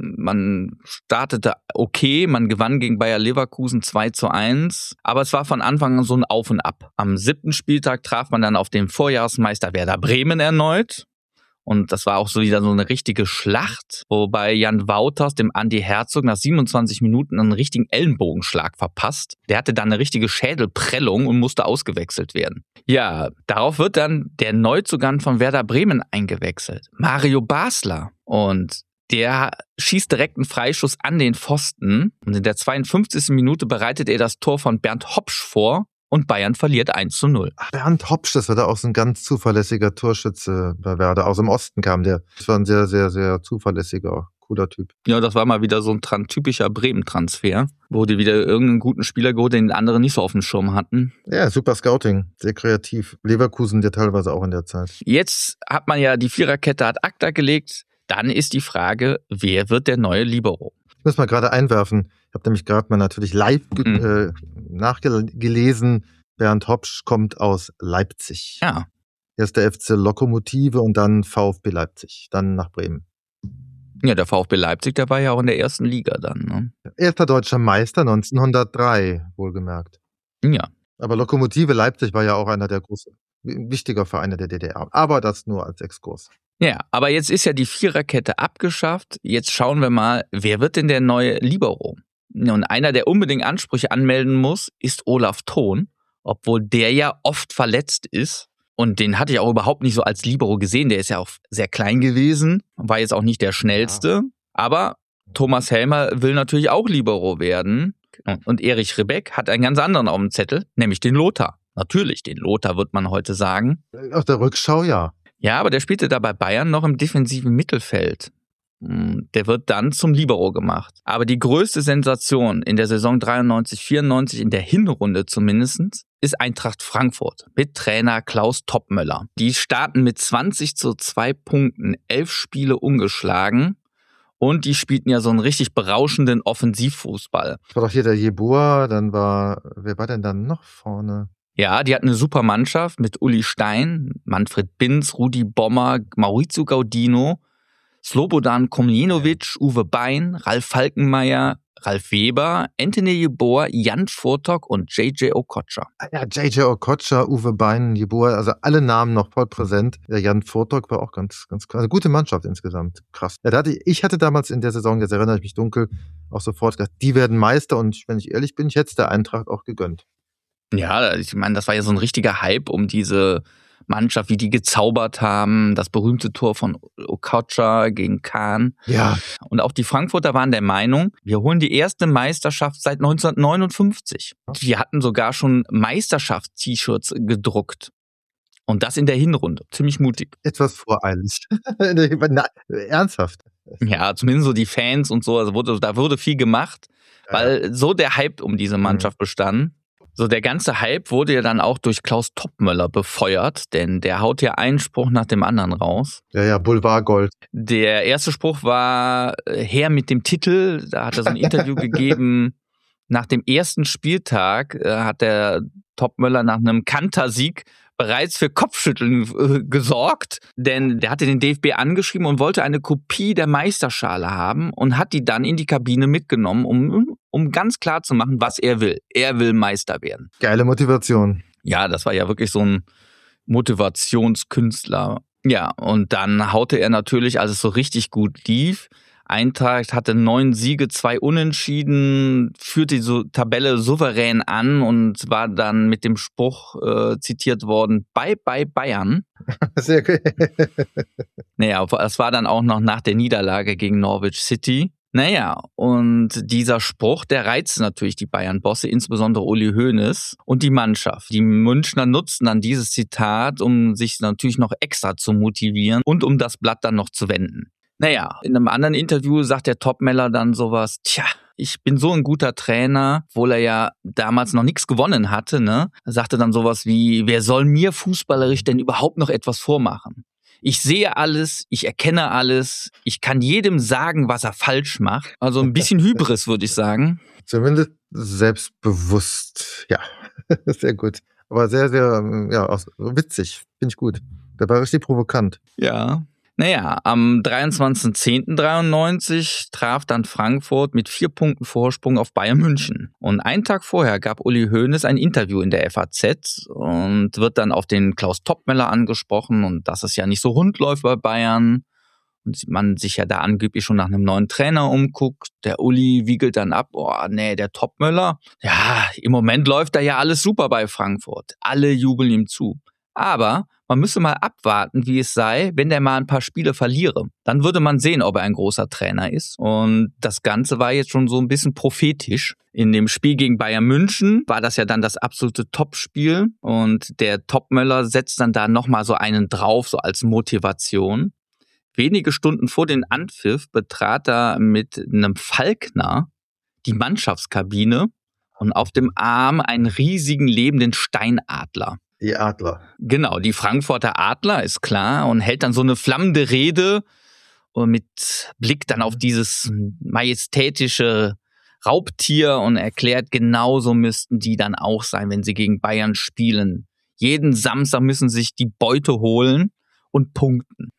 man startete okay, man gewann gegen Bayer Leverkusen zwei zu eins, aber es war von Anfang an so ein Auf und Ab. Am siebten Spieltag traf man dann auf den Vorjahresmeister Werder Bremen erneut. Und das war auch so wieder so eine richtige Schlacht, wobei Jan Wouters dem Andi Herzog nach siebenundzwanzig Minuten einen richtigen Ellenbogenschlag verpasst. Der hatte dann eine richtige Schädelprellung und musste ausgewechselt werden. Ja, darauf wird dann der Neuzugang von Werder Bremen eingewechselt, Mario Basler. Und der schießt direkt einen Freischuss an den Pfosten. Und in der zweiundfünfzigsten Minute bereitet er das Tor von Bernd Hopsch vor. Und Bayern verliert eins zu null. Ach, Bernd Hopsch, das war da auch so ein ganz zuverlässiger Torschütze bei Werder. Aus dem Osten kam der. Das war ein sehr, sehr, sehr zuverlässiger, cooler Typ. Ja, das war mal wieder so ein tran- typischer Bremen-Transfer, wo die wieder irgendeinen guten Spieler geholt, den andere nicht so auf dem Schirm hatten. Ja, super Scouting, sehr kreativ. Leverkusen ja teilweise auch in der Zeit. Jetzt hat man ja die Viererkette ad acta gelegt. Dann ist die Frage, wer wird der neue Libero? Ich muss mal gerade einwerfen. Ich habe nämlich gerade mal natürlich live ge- Mhm. äh, nachgelesen. Bernd Hopsch kommt aus Leipzig. Ja, Erst der F C Lokomotive und dann VfB Leipzig. Dann nach Bremen. ja, der VfB Leipzig, der war ja auch in der ersten Liga dann. Ne? Erster deutscher Meister neunzehnhundertdrei, wohlgemerkt. Ja, Aber Lokomotive Leipzig war ja auch einer der großen, wichtiger Vereine der D D R. Aber das nur als Exkurs. ja, aber jetzt ist ja die Viererkette abgeschafft. Jetzt schauen wir mal, wer wird denn der neue Libero? Und einer, der unbedingt Ansprüche anmelden muss, ist Olaf Thon, obwohl der ja oft verletzt ist. Und den hatte ich auch überhaupt nicht so als Libero gesehen. Der ist ja auch sehr klein gewesen, war jetzt auch nicht der schnellste. Aber Thomas Helmer will natürlich auch Libero werden. Und Erich Rebeck hat einen ganz anderen auf dem Zettel, nämlich den Lothar. Natürlich, den Lothar wird man heute sagen. Auf der Rückschau ja. Ja, aber der spielte da bei Bayern noch im defensiven Mittelfeld. Der wird dann zum Libero gemacht. Aber die größte Sensation in der Saison dreiundneunzig vierundneunzig, in der Hinrunde zumindest, ist Eintracht Frankfurt mit Trainer Klaus Toppmöller. Die starten mit zwanzig zu zwei Punkten, elf Spiele ungeschlagen. Und die spielten ja so einen richtig berauschenden Offensivfußball. Das war doch hier der Jeboa, dann war, wer war denn dann noch vorne? Ja, die hatten eine super Mannschaft mit Uli Stein, Manfred Binz, Rudi Bommer, Maurizio Gaudino, Slobodan Komjenovic, Uwe Bein, Ralf Falkenmeier, Ralf Weber, Anthony Jeboa, Jan Furtok und J J Okocha. Ja, J J Okocha, Uwe Bein, Jeboa, also alle Namen noch voll präsent. Der Jan Furtok war auch ganz, ganz krass. Eine gute Mannschaft insgesamt. Krass. Ja, da hatte ich, ich hatte damals in der Saison, jetzt erinnere ich mich dunkel, auch sofort gedacht, die werden Meister und wenn ich ehrlich bin, ich hätte es der Eintracht auch gegönnt. Ja, ich meine, das war ja so ein richtiger Hype um diese Mannschaft, wie die gezaubert haben. Das berühmte Tor von Okocha gegen Kahn. Ja. Und auch die Frankfurter waren der Meinung, wir holen die erste Meisterschaft seit neunzehnhundertneunundfünfzig. Wir hatten sogar schon Meisterschafts-T-Shirts gedruckt. Und das in der Hinrunde. Ziemlich mutig. Etwas voreilig. Na, ernsthaft. Ja, zumindest so die Fans und so. Also wurde, da wurde viel gemacht, weil so der Hype um diese Mannschaft bestand. So, der ganze Hype wurde ja dann auch durch Klaus Toppmöller befeuert, denn der haut ja einen Spruch nach dem anderen raus. Ja, ja, Boulevardgold. Der erste Spruch war äh, her mit dem Titel, da hat er so ein Interview gegeben. Nach dem ersten Spieltag äh, hat der Toppmöller nach einem Kantersieg bereits für Kopfschütteln äh, gesorgt, denn der hatte den D F B angeschrieben und wollte eine Kopie der Meisterschale haben und hat die dann in die Kabine mitgenommen, um, um ganz klar zu machen, was er will. Er will Meister werden. Geile Motivation. Ja, das war ja wirklich so ein Motivationskünstler. Ja, und dann haute er natürlich, als es so richtig gut lief, Eintracht hatte neun Siege, zwei Unentschieden, führte die so Tabelle souverän an und war dann mit dem Spruch äh, zitiert worden, bye bye Bayern. Sehr gut. Naja, das war dann auch noch nach der Niederlage gegen Norwich City. Naja, und dieser Spruch, der reizt natürlich die Bayern-Bosse, insbesondere Uli Hoeneß und die Mannschaft. Die Münchner nutzten dann dieses Zitat, um sich natürlich noch extra zu motivieren und um das Blatt dann noch zu wenden. Naja, in einem anderen Interview sagt der Topmeller dann sowas, tja, ich bin so ein guter Trainer, obwohl er ja damals noch nichts gewonnen hatte, ne? Er sagte dann sowas wie, wer soll mir fußballerisch denn überhaupt noch etwas vormachen? Ich sehe alles, ich erkenne alles, ich kann jedem sagen, was er falsch macht. Also ein bisschen Hybris, würde ich sagen. Zumindest selbstbewusst, ja, sehr gut. Aber sehr, sehr, ja, witzig, finde ich gut. Der war richtig provokant. Ja. Naja, am dreiundzwanzigsten zehnten dreiundneunzig traf dann Frankfurt mit vier Punkten Vorsprung auf Bayern München. Und einen Tag vorher gab Uli Hoeneß ein Interview in der F A Z und wird dann auf den Klaus Toppmöller angesprochen und dass es ja nicht so rund läuft bei Bayern. Und man sich ja da angeblich schon nach einem neuen Trainer umguckt. Der Uli wiegelt dann ab, oh nee, der Toppmöller, ja, im Moment läuft da ja alles super bei Frankfurt. Alle jubeln ihm zu. Aber man müsse mal abwarten, wie es sei, wenn der mal ein paar Spiele verliere. Dann würde man sehen, ob er ein großer Trainer ist. Und das Ganze war jetzt schon so ein bisschen prophetisch. In dem Spiel gegen Bayern München war das ja dann das absolute Topspiel. Und der Toppmöller setzt dann da nochmal so einen drauf, so als Motivation. Wenige Stunden vor den Anpfiff betrat er mit einem Falkner die Mannschaftskabine und auf dem Arm einen riesigen lebenden Steinadler. Die Adler. Genau, die Frankfurter Adler, ist klar, und hält dann so eine flammende Rede und mit Blick dann auf dieses majestätische Raubtier und erklärt, genauso müssten die dann auch sein, wenn sie gegen Bayern spielen. Jeden Samstag müssen sich die Beute holen und punkten.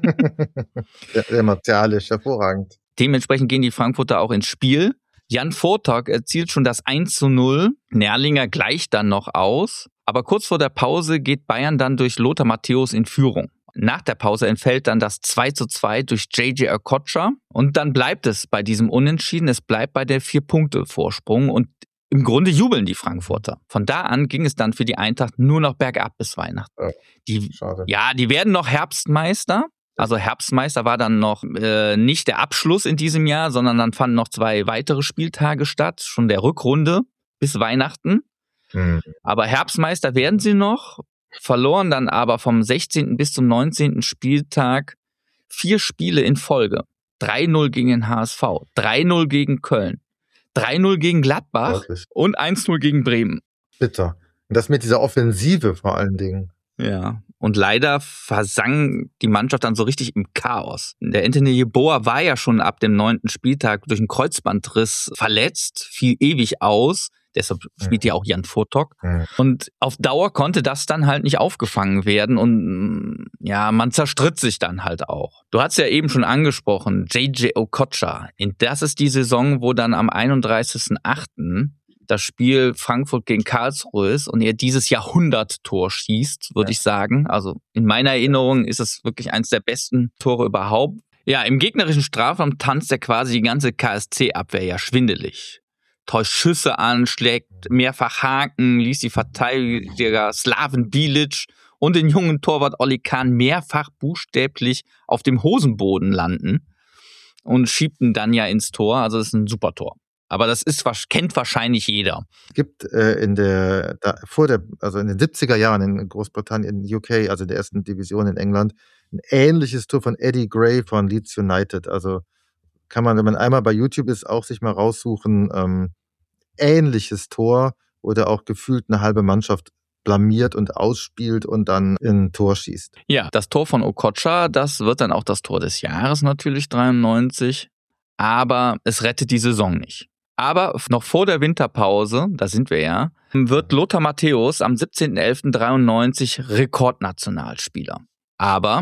Ja, sehr martialisch, hervorragend. Dementsprechend gehen die Frankfurter auch ins Spiel. Jan Vortag erzielt schon das eins zu null. Nerlinger gleicht dann noch aus. Aber kurz vor der Pause geht Bayern dann durch Lothar Matthäus in Führung. Nach der Pause entfällt dann das zwei zu zwei durch J J Okocha. Und dann bleibt es bei diesem Unentschieden. Es bleibt bei der Vier-Punkte-Vorsprung. Und im Grunde jubeln die Frankfurter. Von da an ging es dann für die Eintracht nur noch bergab bis Weihnachten. Oh, die, schade. Ja, die werden noch Herbstmeister. Also Herbstmeister war dann noch äh, nicht der Abschluss in diesem Jahr, sondern dann fanden noch zwei weitere Spieltage statt, schon der Rückrunde bis Weihnachten. Hm. Aber Herbstmeister werden sie noch, verloren dann aber vom sechzehnten bis zum neunzehnten Spieltag vier Spiele in Folge. drei null gegen den H S V, drei null gegen Köln, drei null gegen Gladbach Wirklich? Und eins null gegen Bremen. Bitter. Und das mit dieser Offensive vor allen Dingen. Ja, und leider versang die Mannschaft dann so richtig im Chaos. Der Anthony Yeboah war ja schon ab dem neunten Spieltag durch einen Kreuzbandriss verletzt, fiel ewig aus. Deshalb spielt ja auch Jan Vortag. Mhm. Und auf Dauer konnte das dann halt nicht aufgefangen werden und ja, man zerstritt sich dann halt auch. Du hast ja eben schon angesprochen, J J Okocha. Das ist die Saison, wo dann am einunddreißigsten achten das Spiel Frankfurt gegen Karlsruhe ist und er dieses Jahrhundert-Tor schießt, würde ja. ich sagen. Also in meiner Erinnerung ist es wirklich eines der besten Tore überhaupt. Ja, im gegnerischen Strafraum tanzt er quasi die ganze K S C-Abwehr ja schwindelig. Täuscht Schüsse an, schlägt mehrfach Haken, ließ die Verteidiger Slaven Bilic und den jungen Torwart Oli Kahn mehrfach buchstäblich auf dem Hosenboden landen und schiebt ihn dann ja ins Tor. Also das ist ein super Tor. Aber das ist, kennt wahrscheinlich jeder. Es gibt äh, in der, da, vor der, also in den siebziger Jahren in Großbritannien, in U K, also in der ersten Division in England, ein ähnliches Tor von Eddie Gray von Leeds United. Also kann man, wenn man einmal bei YouTube ist, auch sich mal raussuchen, ähm, ähnliches Tor, wo der auch gefühlt eine halbe Mannschaft blamiert und ausspielt und dann in ein Tor schießt. Ja, das Tor von Okocha, das wird dann auch das Tor des Jahres natürlich, dreiundneunzig. Aber es rettet die Saison nicht. Aber noch vor der Winterpause, da sind wir ja, wird Lothar Matthäus am siebzehnten elften dreiundneunzig Rekordnationalspieler. Aber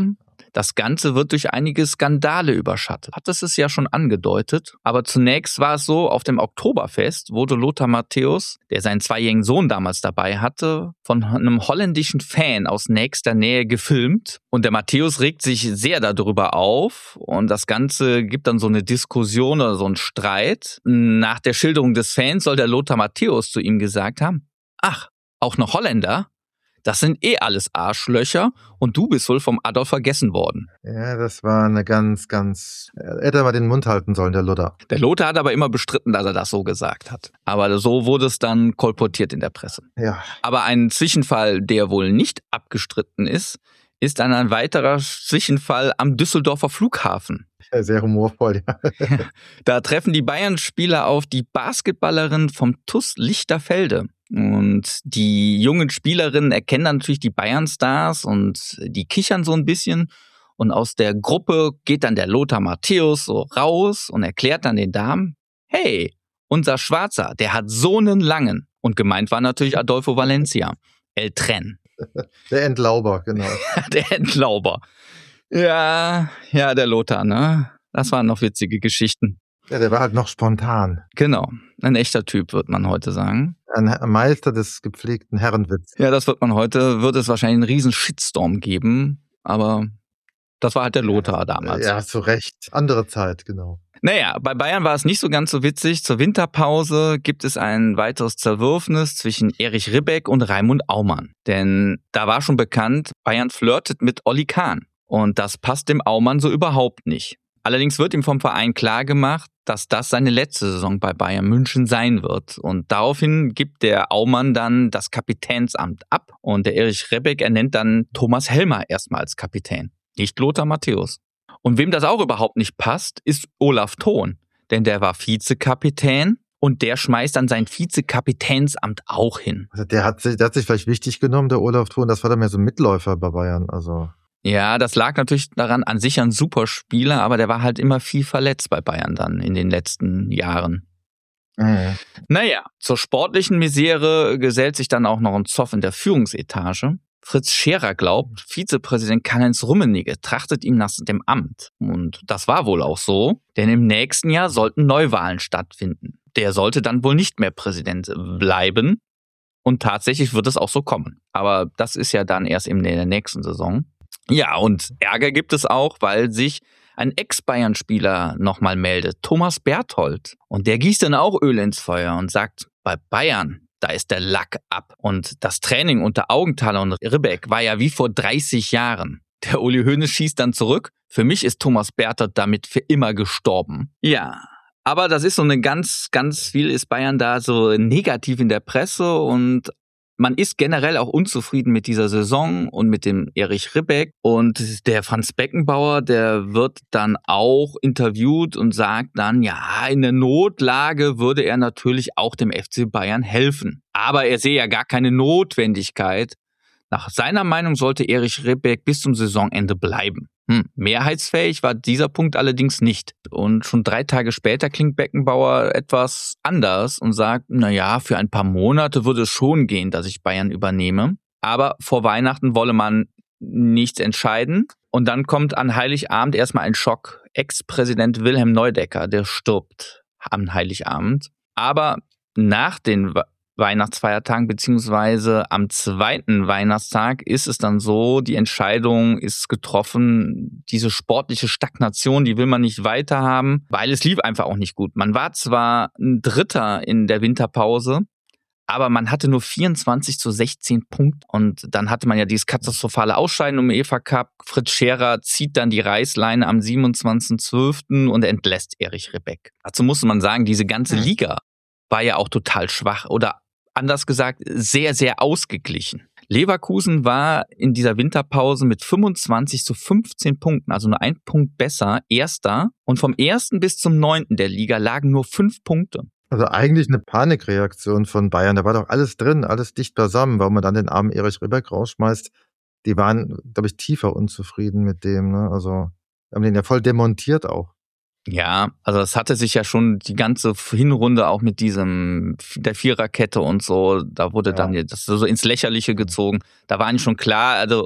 Das Ganze wird durch einige Skandale überschattet. Hattest es ja schon angedeutet. Aber zunächst war es so, auf dem Oktoberfest wurde Lothar Matthäus, der seinen zweijährigen Sohn damals dabei hatte, von einem holländischen Fan aus nächster Nähe gefilmt. Und der Matthäus regt sich sehr darüber auf. Und das Ganze gibt dann so eine Diskussion oder so einen Streit. Nach der Schilderung des Fans soll der Lothar Matthäus zu ihm gesagt haben, ach, auch noch Holländer? Das sind eh alles Arschlöcher und du bist wohl vom Adolf vergessen worden. Ja, das war eine ganz, ganz... Er hätte mal den Mund halten sollen, der Lothar. Der Lothar hat aber immer bestritten, dass er das so gesagt hat. Aber so wurde es dann kolportiert in der Presse. Ja. Aber ein Zwischenfall, der wohl nicht abgestritten ist, ist dann ein weiterer Zwischenfall am Düsseldorfer Flughafen. Ja, sehr humorvoll, ja. Da treffen die Bayern-Spieler auf die Basketballerin vom T U S Lichterfelde. Und die jungen Spielerinnen erkennen dann natürlich die Bayern-Stars und die kichern so ein bisschen. Und aus der Gruppe geht dann der Lothar Matthäus so raus und erklärt dann den Damen, hey, unser Schwarzer, der hat so einen langen. Und gemeint war natürlich Adolfo Valencia, El Tren. Der Entlauber, genau. Der Entlauber. Ja, ja, der Lothar, ne? Das waren noch witzige Geschichten. Ja, der war halt noch spontan. Genau, ein echter Typ, wird man heute sagen. Ein Meister des gepflegten Herrenwitz. Ja, das wird man heute, wird es wahrscheinlich einen riesen Shitstorm geben, aber das war halt der Lothar damals. Ja, zu Recht. Andere Zeit, genau. Naja, bei Bayern war es nicht so ganz so witzig. Zur Winterpause gibt es ein weiteres Zerwürfnis zwischen Erich Ribbeck und Raimund Aumann. Denn da war schon bekannt, Bayern flirtet mit Olli Kahn. Und das passt dem Aumann so überhaupt nicht. Allerdings wird ihm vom Verein klargemacht, dass das seine letzte Saison bei Bayern München sein wird. Und daraufhin gibt der Aumann dann das Kapitänsamt ab. Und der Erich Ribbeck ernennt dann Thomas Helmer erstmal als Kapitän, nicht Lothar Matthäus. Und wem das auch überhaupt nicht passt, ist Olaf Thon. Denn der war Vizekapitän und der schmeißt dann sein Vizekapitänsamt auch hin. Also der hat sich, der hat sich vielleicht wichtig genommen, der Olaf Thon. Das war dann mehr so ein Mitläufer bei Bayern, also... Ja, das lag natürlich daran, an sich ein super Spieler, aber der war halt immer viel verletzt bei Bayern dann in den letzten Jahren. Mhm. Naja, zur sportlichen Misere gesellt sich dann auch noch ein Zoff in der Führungsetage. Fritz Scherer glaubt, Vizepräsident Karl-Heinz Rummenigge trachtet ihm nach dem Amt. Und das war wohl auch so, denn im nächsten Jahr sollten Neuwahlen stattfinden. Der sollte dann wohl nicht mehr Präsident bleiben. Und tatsächlich wird es auch so kommen. Aber das ist ja dann erst in der nächsten Saison. Ja, und Ärger gibt es auch, weil sich ein Ex-Bayern-Spieler nochmal meldet, Thomas Berthold. Und der gießt dann auch Öl ins Feuer und sagt, bei Bayern, da ist der Lack ab. Und das Training unter Augenthaler und Ribbeck war ja wie vor dreißig Jahren. Der Uli Hoeneß schießt dann zurück. Für mich ist Thomas Berthold damit für immer gestorben. Ja, aber das ist so eine ganz, ganz viel ist Bayern da so negativ in der Presse und man ist generell auch unzufrieden mit dieser Saison und mit dem Erich Ribbeck. Und der Franz Beckenbauer, der wird dann auch interviewt und sagt dann, ja, in der Notlage würde er natürlich auch dem F C Bayern helfen. Aber er sehe ja gar keine Notwendigkeit. Nach seiner Meinung sollte Erich Ribbeck bis zum Saisonende bleiben. Hm, mehrheitsfähig war dieser Punkt allerdings nicht. Und schon drei Tage später klingt Beckenbauer etwas anders und sagt, na ja, für ein paar Monate würde es schon gehen, dass ich Bayern übernehme. Aber vor Weihnachten wolle man nichts entscheiden. Und dann kommt an Heiligabend erstmal ein Schock. Ex-Präsident Wilhelm Neudecker, der stirbt am Heiligabend. Aber nach den Weihnachtsfeiertagen beziehungsweise am zweiten Weihnachtstag ist es dann so, die Entscheidung ist getroffen, diese sportliche Stagnation, die will man nicht weiterhaben, weil es lief einfach auch nicht gut. Man war zwar ein Dritter in der Winterpause, aber man hatte nur vierundzwanzig zu sechzehn Punkte und dann hatte man ja dieses katastrophale Ausscheiden im UEFA Cup. Fritz Scherer zieht dann die Reißleine am siebenundzwanzigsten zwölften und entlässt Erich Ribbeck. Dazu muss man sagen, diese ganze Liga war ja auch total schwach oder anders gesagt, sehr, sehr ausgeglichen. Leverkusen war in dieser Winterpause mit fünfundzwanzig zu fünfzehn Punkten, also nur ein Punkt besser, Erster. Und vom ersten bis zum neunten der Liga lagen nur fünf Punkte. Also eigentlich eine Panikreaktion von Bayern. Da war doch alles drin, alles dicht beisammen, warum man dann den armen Erich Ribbeck rausschmeißt. Die waren, glaube ich, tiefer unzufrieden mit dem. Ne? Also haben den ja voll demontiert auch. Ja, also das hatte sich ja schon die ganze Hinrunde auch mit diesem, der Viererkette und so, da wurde ja dann das so ins Lächerliche gezogen. Da war eigentlich schon klar, also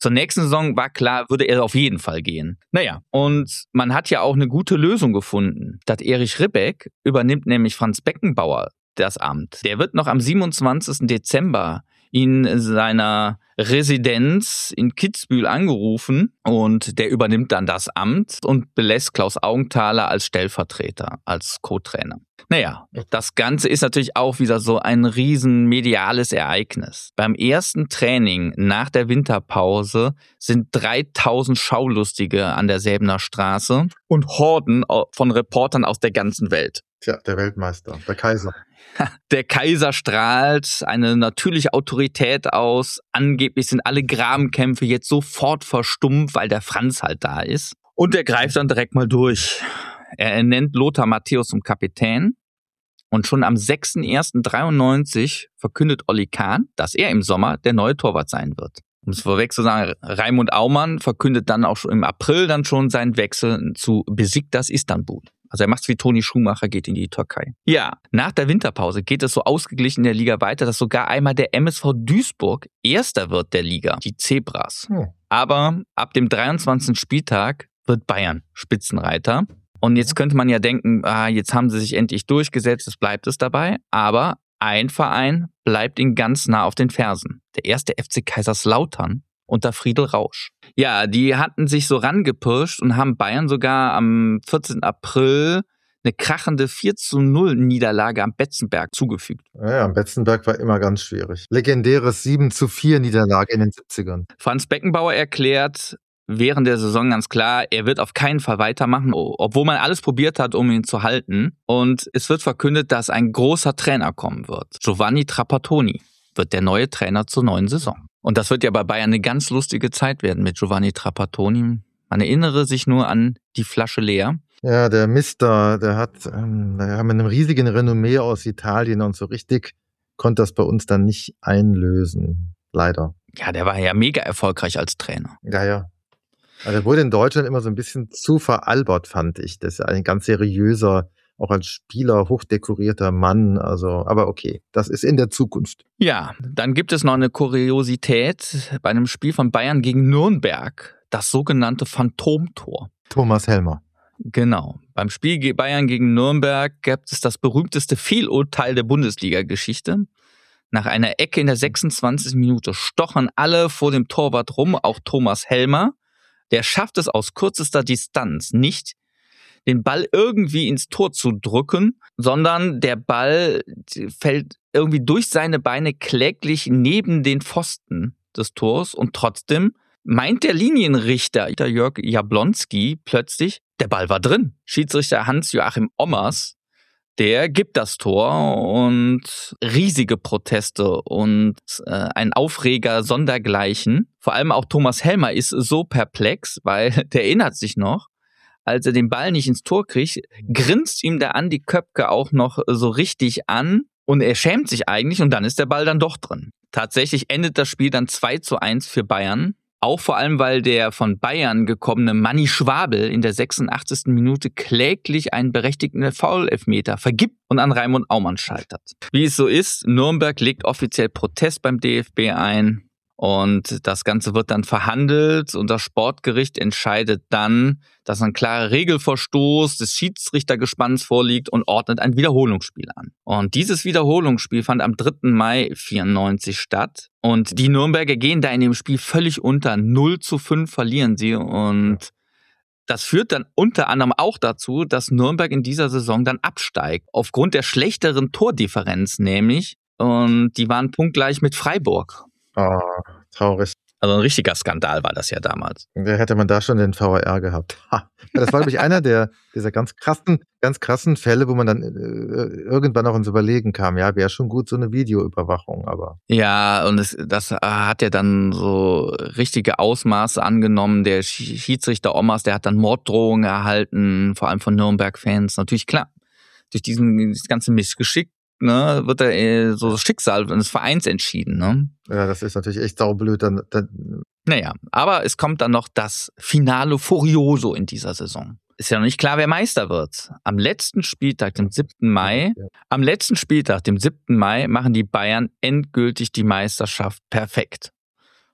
Zur nächsten Saison war klar, würde er auf jeden Fall gehen. Naja, und man hat ja auch eine gute Lösung gefunden. Statt Erich Ribbeck übernimmt nämlich Franz Beckenbauer das Amt. Der wird noch am siebenundzwanzigsten Dezember in seiner Residenz in Kitzbühel angerufen und der übernimmt dann das Amt und belässt Klaus Augenthaler als Stellvertreter, als Co-Trainer. Naja, das Ganze ist natürlich auch wieder so ein riesen mediales Ereignis. Beim ersten Training nach der Winterpause sind dreitausend Schaulustige an der Säbener Straße und Horden von Reportern aus der ganzen Welt. Tja, der Weltmeister, der Kaiser. Der Kaiser strahlt eine natürliche Autorität aus. Angeblich sind alle Grabenkämpfe jetzt sofort verstummt, weil der Franz halt da ist. Und er greift dann direkt mal durch. Er ernennt Lothar Matthäus zum Kapitän. Und schon am sechsten ersten dreiundneunzig verkündet Olli Kahn, dass er im Sommer der neue Torwart sein wird. Um es vorweg zu sagen, Raimund Aumann verkündet dann auch schon im April dann schon seinen Wechsel zu Besiktas Istanbul. Also er macht's wie Toni Schumacher, geht in die Türkei. Ja, nach der Winterpause geht es so ausgeglichen in der Liga weiter, dass sogar einmal der M S V Duisburg Erster wird der Liga, die Zebras. Hm. Aber ab dem dreiundzwanzigsten Spieltag wird Bayern Spitzenreiter. Und jetzt könnte man ja denken, ah, jetzt haben sie sich endlich durchgesetzt, es bleibt es dabei. Aber ein Verein bleibt ihnen ganz nah auf den Fersen. Der erste F C Kaiserslautern unter Friedel Rausch. Ja, die hatten sich so rangepirscht und haben Bayern sogar am vierzehnten April eine krachende vier zu null Niederlage am Betzenberg zugefügt. Ja, am Betzenberg war immer ganz schwierig. Legendäres sieben zu vier Niederlage in den siebzigern. Franz Beckenbauer erklärt während der Saison ganz klar, er wird auf keinen Fall weitermachen, obwohl man alles probiert hat, um ihn zu halten. Und es wird verkündet, dass ein großer Trainer kommen wird. Giovanni Trapattoni wird der neue Trainer zur neuen Saison. Und das wird ja bei Bayern eine ganz lustige Zeit werden mit Giovanni Trapattoni. Man erinnere sich nur an die Flasche leer. Ja, der Mister, der hat, ähm, der hat mit einem riesigen Renommee aus Italien und so richtig konnte das bei uns dann nicht einlösen. Leider. Ja, der war ja mega erfolgreich als Trainer. Ja, ja. Also er wurde in Deutschland immer so ein bisschen zu veralbert, fand ich. Das ist ein ganz seriöser, auch als Spieler hochdekorierter Mann. Also, aber okay, das ist in der Zukunft. Ja, dann gibt es noch eine Kuriosität bei einem Spiel von Bayern gegen Nürnberg, das sogenannte Phantomtor. Thomas Helmer. Genau. Beim Spiel Bayern gegen Nürnberg gibt es das berühmteste Fehlurteil der Bundesliga-Geschichte. Nach einer Ecke in der sechsundzwanzigsten Minute stochern alle vor dem Torwart rum, auch Thomas Helmer. Der schafft es aus kürzester Distanz nicht, den Ball irgendwie ins Tor zu drücken, sondern der Ball fällt irgendwie durch seine Beine kläglich neben den Pfosten des Tors und trotzdem meint der Linienrichter Jörg Jablonski plötzlich, der Ball war drin. Schiedsrichter Hans-Joachim Ommers, der gibt das Tor und riesige Proteste und äh, ein Aufreger sondergleichen. Vor allem auch Thomas Helmer ist so perplex, weil der erinnert sich noch, als er den Ball nicht ins Tor kriegt, grinst ihm der Andi Köpke auch noch so richtig an und er schämt sich eigentlich und dann ist der Ball dann doch drin. Tatsächlich endet das Spiel dann zwei zu eins für Bayern. Auch vor allem, weil der von Bayern gekommene Manni Schwabel in der sechsundachtzigsten Minute kläglich einen berechtigten Foul-Elfmeter vergibt und an Raimund Aumann scheitert. Wie es so ist, Nürnberg legt offiziell Protest beim D F B ein und das Ganze wird dann verhandelt und das Sportgericht entscheidet dann, dass ein klarer Regelverstoß des Schiedsrichtergespanns vorliegt und ordnet ein Wiederholungsspiel an. Und dieses Wiederholungsspiel fand am dritten Mai vierundneunzig statt. Und die Nürnberger gehen da in dem Spiel völlig unter. null zu fünf verlieren sie. Und das führt dann unter anderem auch dazu, dass Nürnberg in dieser Saison dann absteigt. Aufgrund der schlechteren Tordifferenz nämlich. Und die waren punktgleich mit Freiburg. Oh, traurig. Also ein richtiger Skandal war das ja damals. Da hätte man da schon den V R gehabt. Ha. Ja, das war, glaube ich, einer der, dieser ganz krassen, ganz krassen Fälle, wo man dann äh, irgendwann auch ins Überlegen kam, ja, wäre schon gut so eine Videoüberwachung, aber. Ja, und es, das hat ja dann so richtige Ausmaße angenommen. Der Schiedsrichter Ommers, der hat dann Morddrohungen erhalten, vor allem von Nürnberg-Fans. Natürlich klar, durch diesen dieses ganze Missgeschick, ne, wird da äh, so das Schicksal des Vereins entschieden, ne? Ja, das ist natürlich echt saublöd. Dann, dann naja, aber es kommt dann noch das Finale Furioso in dieser Saison. Ist ja noch nicht klar, wer Meister wird. Am letzten Spieltag, dem siebten Mai, ja. am letzten Spieltag, dem siebten Mai, machen die Bayern endgültig die Meisterschaft perfekt.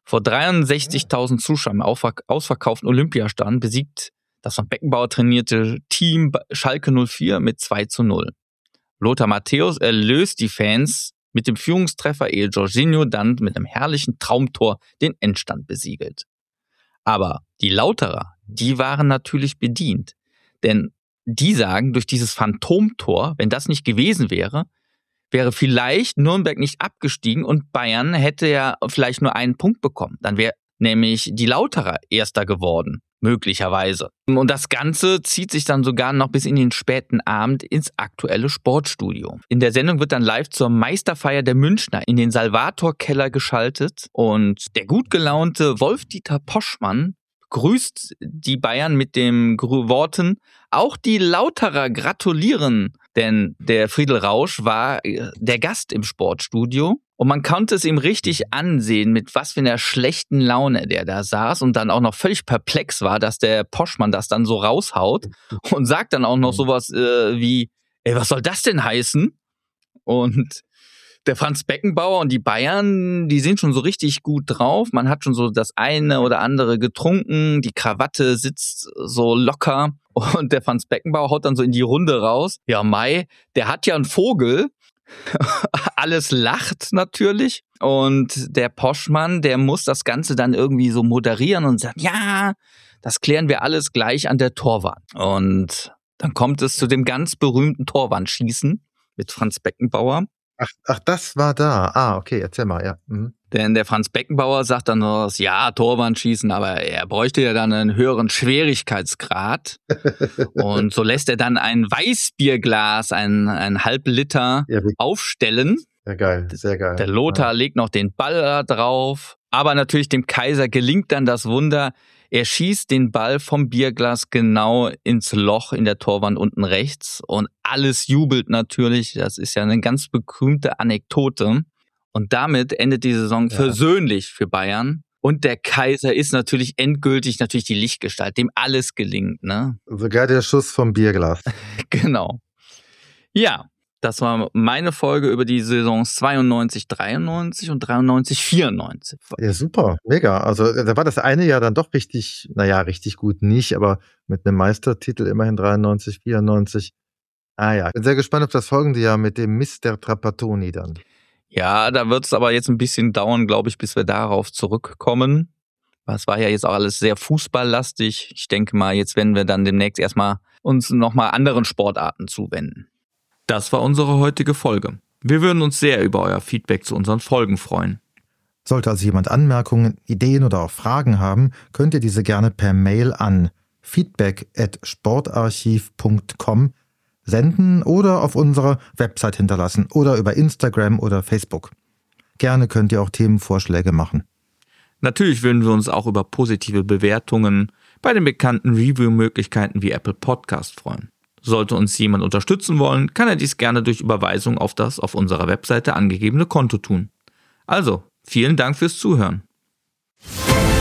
vor dreiundsechzigtausend Zuschauern im ausverkauften Olympiastadion besiegt das von Beckenbauer trainierte Team Schalke null vier mit zwei zu null. Lothar Matthäus erlöst die Fans mit dem Führungstreffer, ehe Jorginho dann mit einem herrlichen Traumtor den Endstand besiegelt. Aber die Lauterer, die waren natürlich bedient. Denn die sagen, durch dieses Phantomtor, wenn das nicht gewesen wäre, wäre vielleicht Nürnberg nicht abgestiegen und Bayern hätte ja vielleicht nur einen Punkt bekommen. Dann wäre nämlich die Lauterer Erster geworden, möglicherweise. Und das Ganze zieht sich dann sogar noch bis in den späten Abend ins aktuelle Sportstudio. In der Sendung wird dann live zur Meisterfeier der Münchner in den Salvator-Keller geschaltet und der gut gelaunte Wolf-Dieter Poschmann grüßt die Bayern mit den Worten: Auch die Lauterer gratulieren, denn der Friedel Rausch war der Gast im Sportstudio und man konnte es ihm richtig ansehen, mit was für einer schlechten Laune der da saß und dann auch noch völlig perplex war, dass der Poschmann das dann so raushaut und sagt dann auch noch sowas äh, wie, ey, was soll das denn heißen? Und der Franz Beckenbauer und die Bayern, die sind schon so richtig gut drauf. Man hat schon so das eine oder andere getrunken. Die Krawatte sitzt so locker. Und der Franz Beckenbauer haut dann so in die Runde raus: Ja, Mai, der hat ja einen Vogel. Alles lacht natürlich. Und der Poschmann, der muss das Ganze dann irgendwie so moderieren und sagt: Ja, das klären wir alles gleich an der Torwand. Und dann kommt es zu dem ganz berühmten Torwandschießen mit Franz Beckenbauer. Ach, ach, das war da. Ah, okay, erzähl mal, ja. Mhm. Denn der Franz Beckenbauer sagt dann noch, ja, Torwandschießen, aber er bräuchte ja dann einen höheren Schwierigkeitsgrad. Und so lässt er dann ein Weißbierglas, ein, ein halb Liter, ja, aufstellen. Sehr geil, sehr geil. Der Lothar ja. legt noch den Ball da drauf. Aber natürlich dem Kaiser gelingt dann das Wunder. Er schießt den Ball vom Bierglas genau ins Loch in der Torwand unten rechts und alles jubelt natürlich. Das ist ja eine ganz berühmte Anekdote. Und damit endet die Saison ja. versöhnlich für Bayern. Und der Kaiser ist natürlich endgültig natürlich die Lichtgestalt, dem alles gelingt, ne? Sogar der Schuss vom Bierglas. Genau. Ja, das war meine Folge über die Saisons zweiundneunzig dreiundneunzig und dreiundneunzig vierundneunzig. Ja, super, mega. Also da war das eine Jahr dann doch richtig, naja, richtig gut nicht, aber mit einem Meistertitel immerhin dreiundneunzig, vierundneunzig. Ah ja, bin sehr gespannt auf das folgende Jahr mit dem Mister Trapattoni dann. Ja, da wird es aber jetzt ein bisschen dauern, glaube ich, bis wir darauf zurückkommen. Es war ja jetzt auch alles sehr fußballlastig. Ich denke mal, jetzt werden wir dann demnächst erstmal uns nochmal anderen Sportarten zuwenden. Das war unsere heutige Folge. Wir würden uns sehr über euer Feedback zu unseren Folgen freuen. Sollte also jemand Anmerkungen, Ideen oder auch Fragen haben, könnt ihr diese gerne per Mail an feedback at sportarchiv punkt com senden oder auf unserer Website hinterlassen oder über Instagram oder Facebook. Gerne könnt ihr auch Themenvorschläge machen. Natürlich würden wir uns auch über positive Bewertungen bei den bekannten Review-Möglichkeiten wie Apple Podcast freuen. Sollte uns jemand unterstützen wollen, kann er dies gerne durch Überweisung auf das auf unserer Webseite angegebene Konto tun. Also, vielen Dank fürs Zuhören.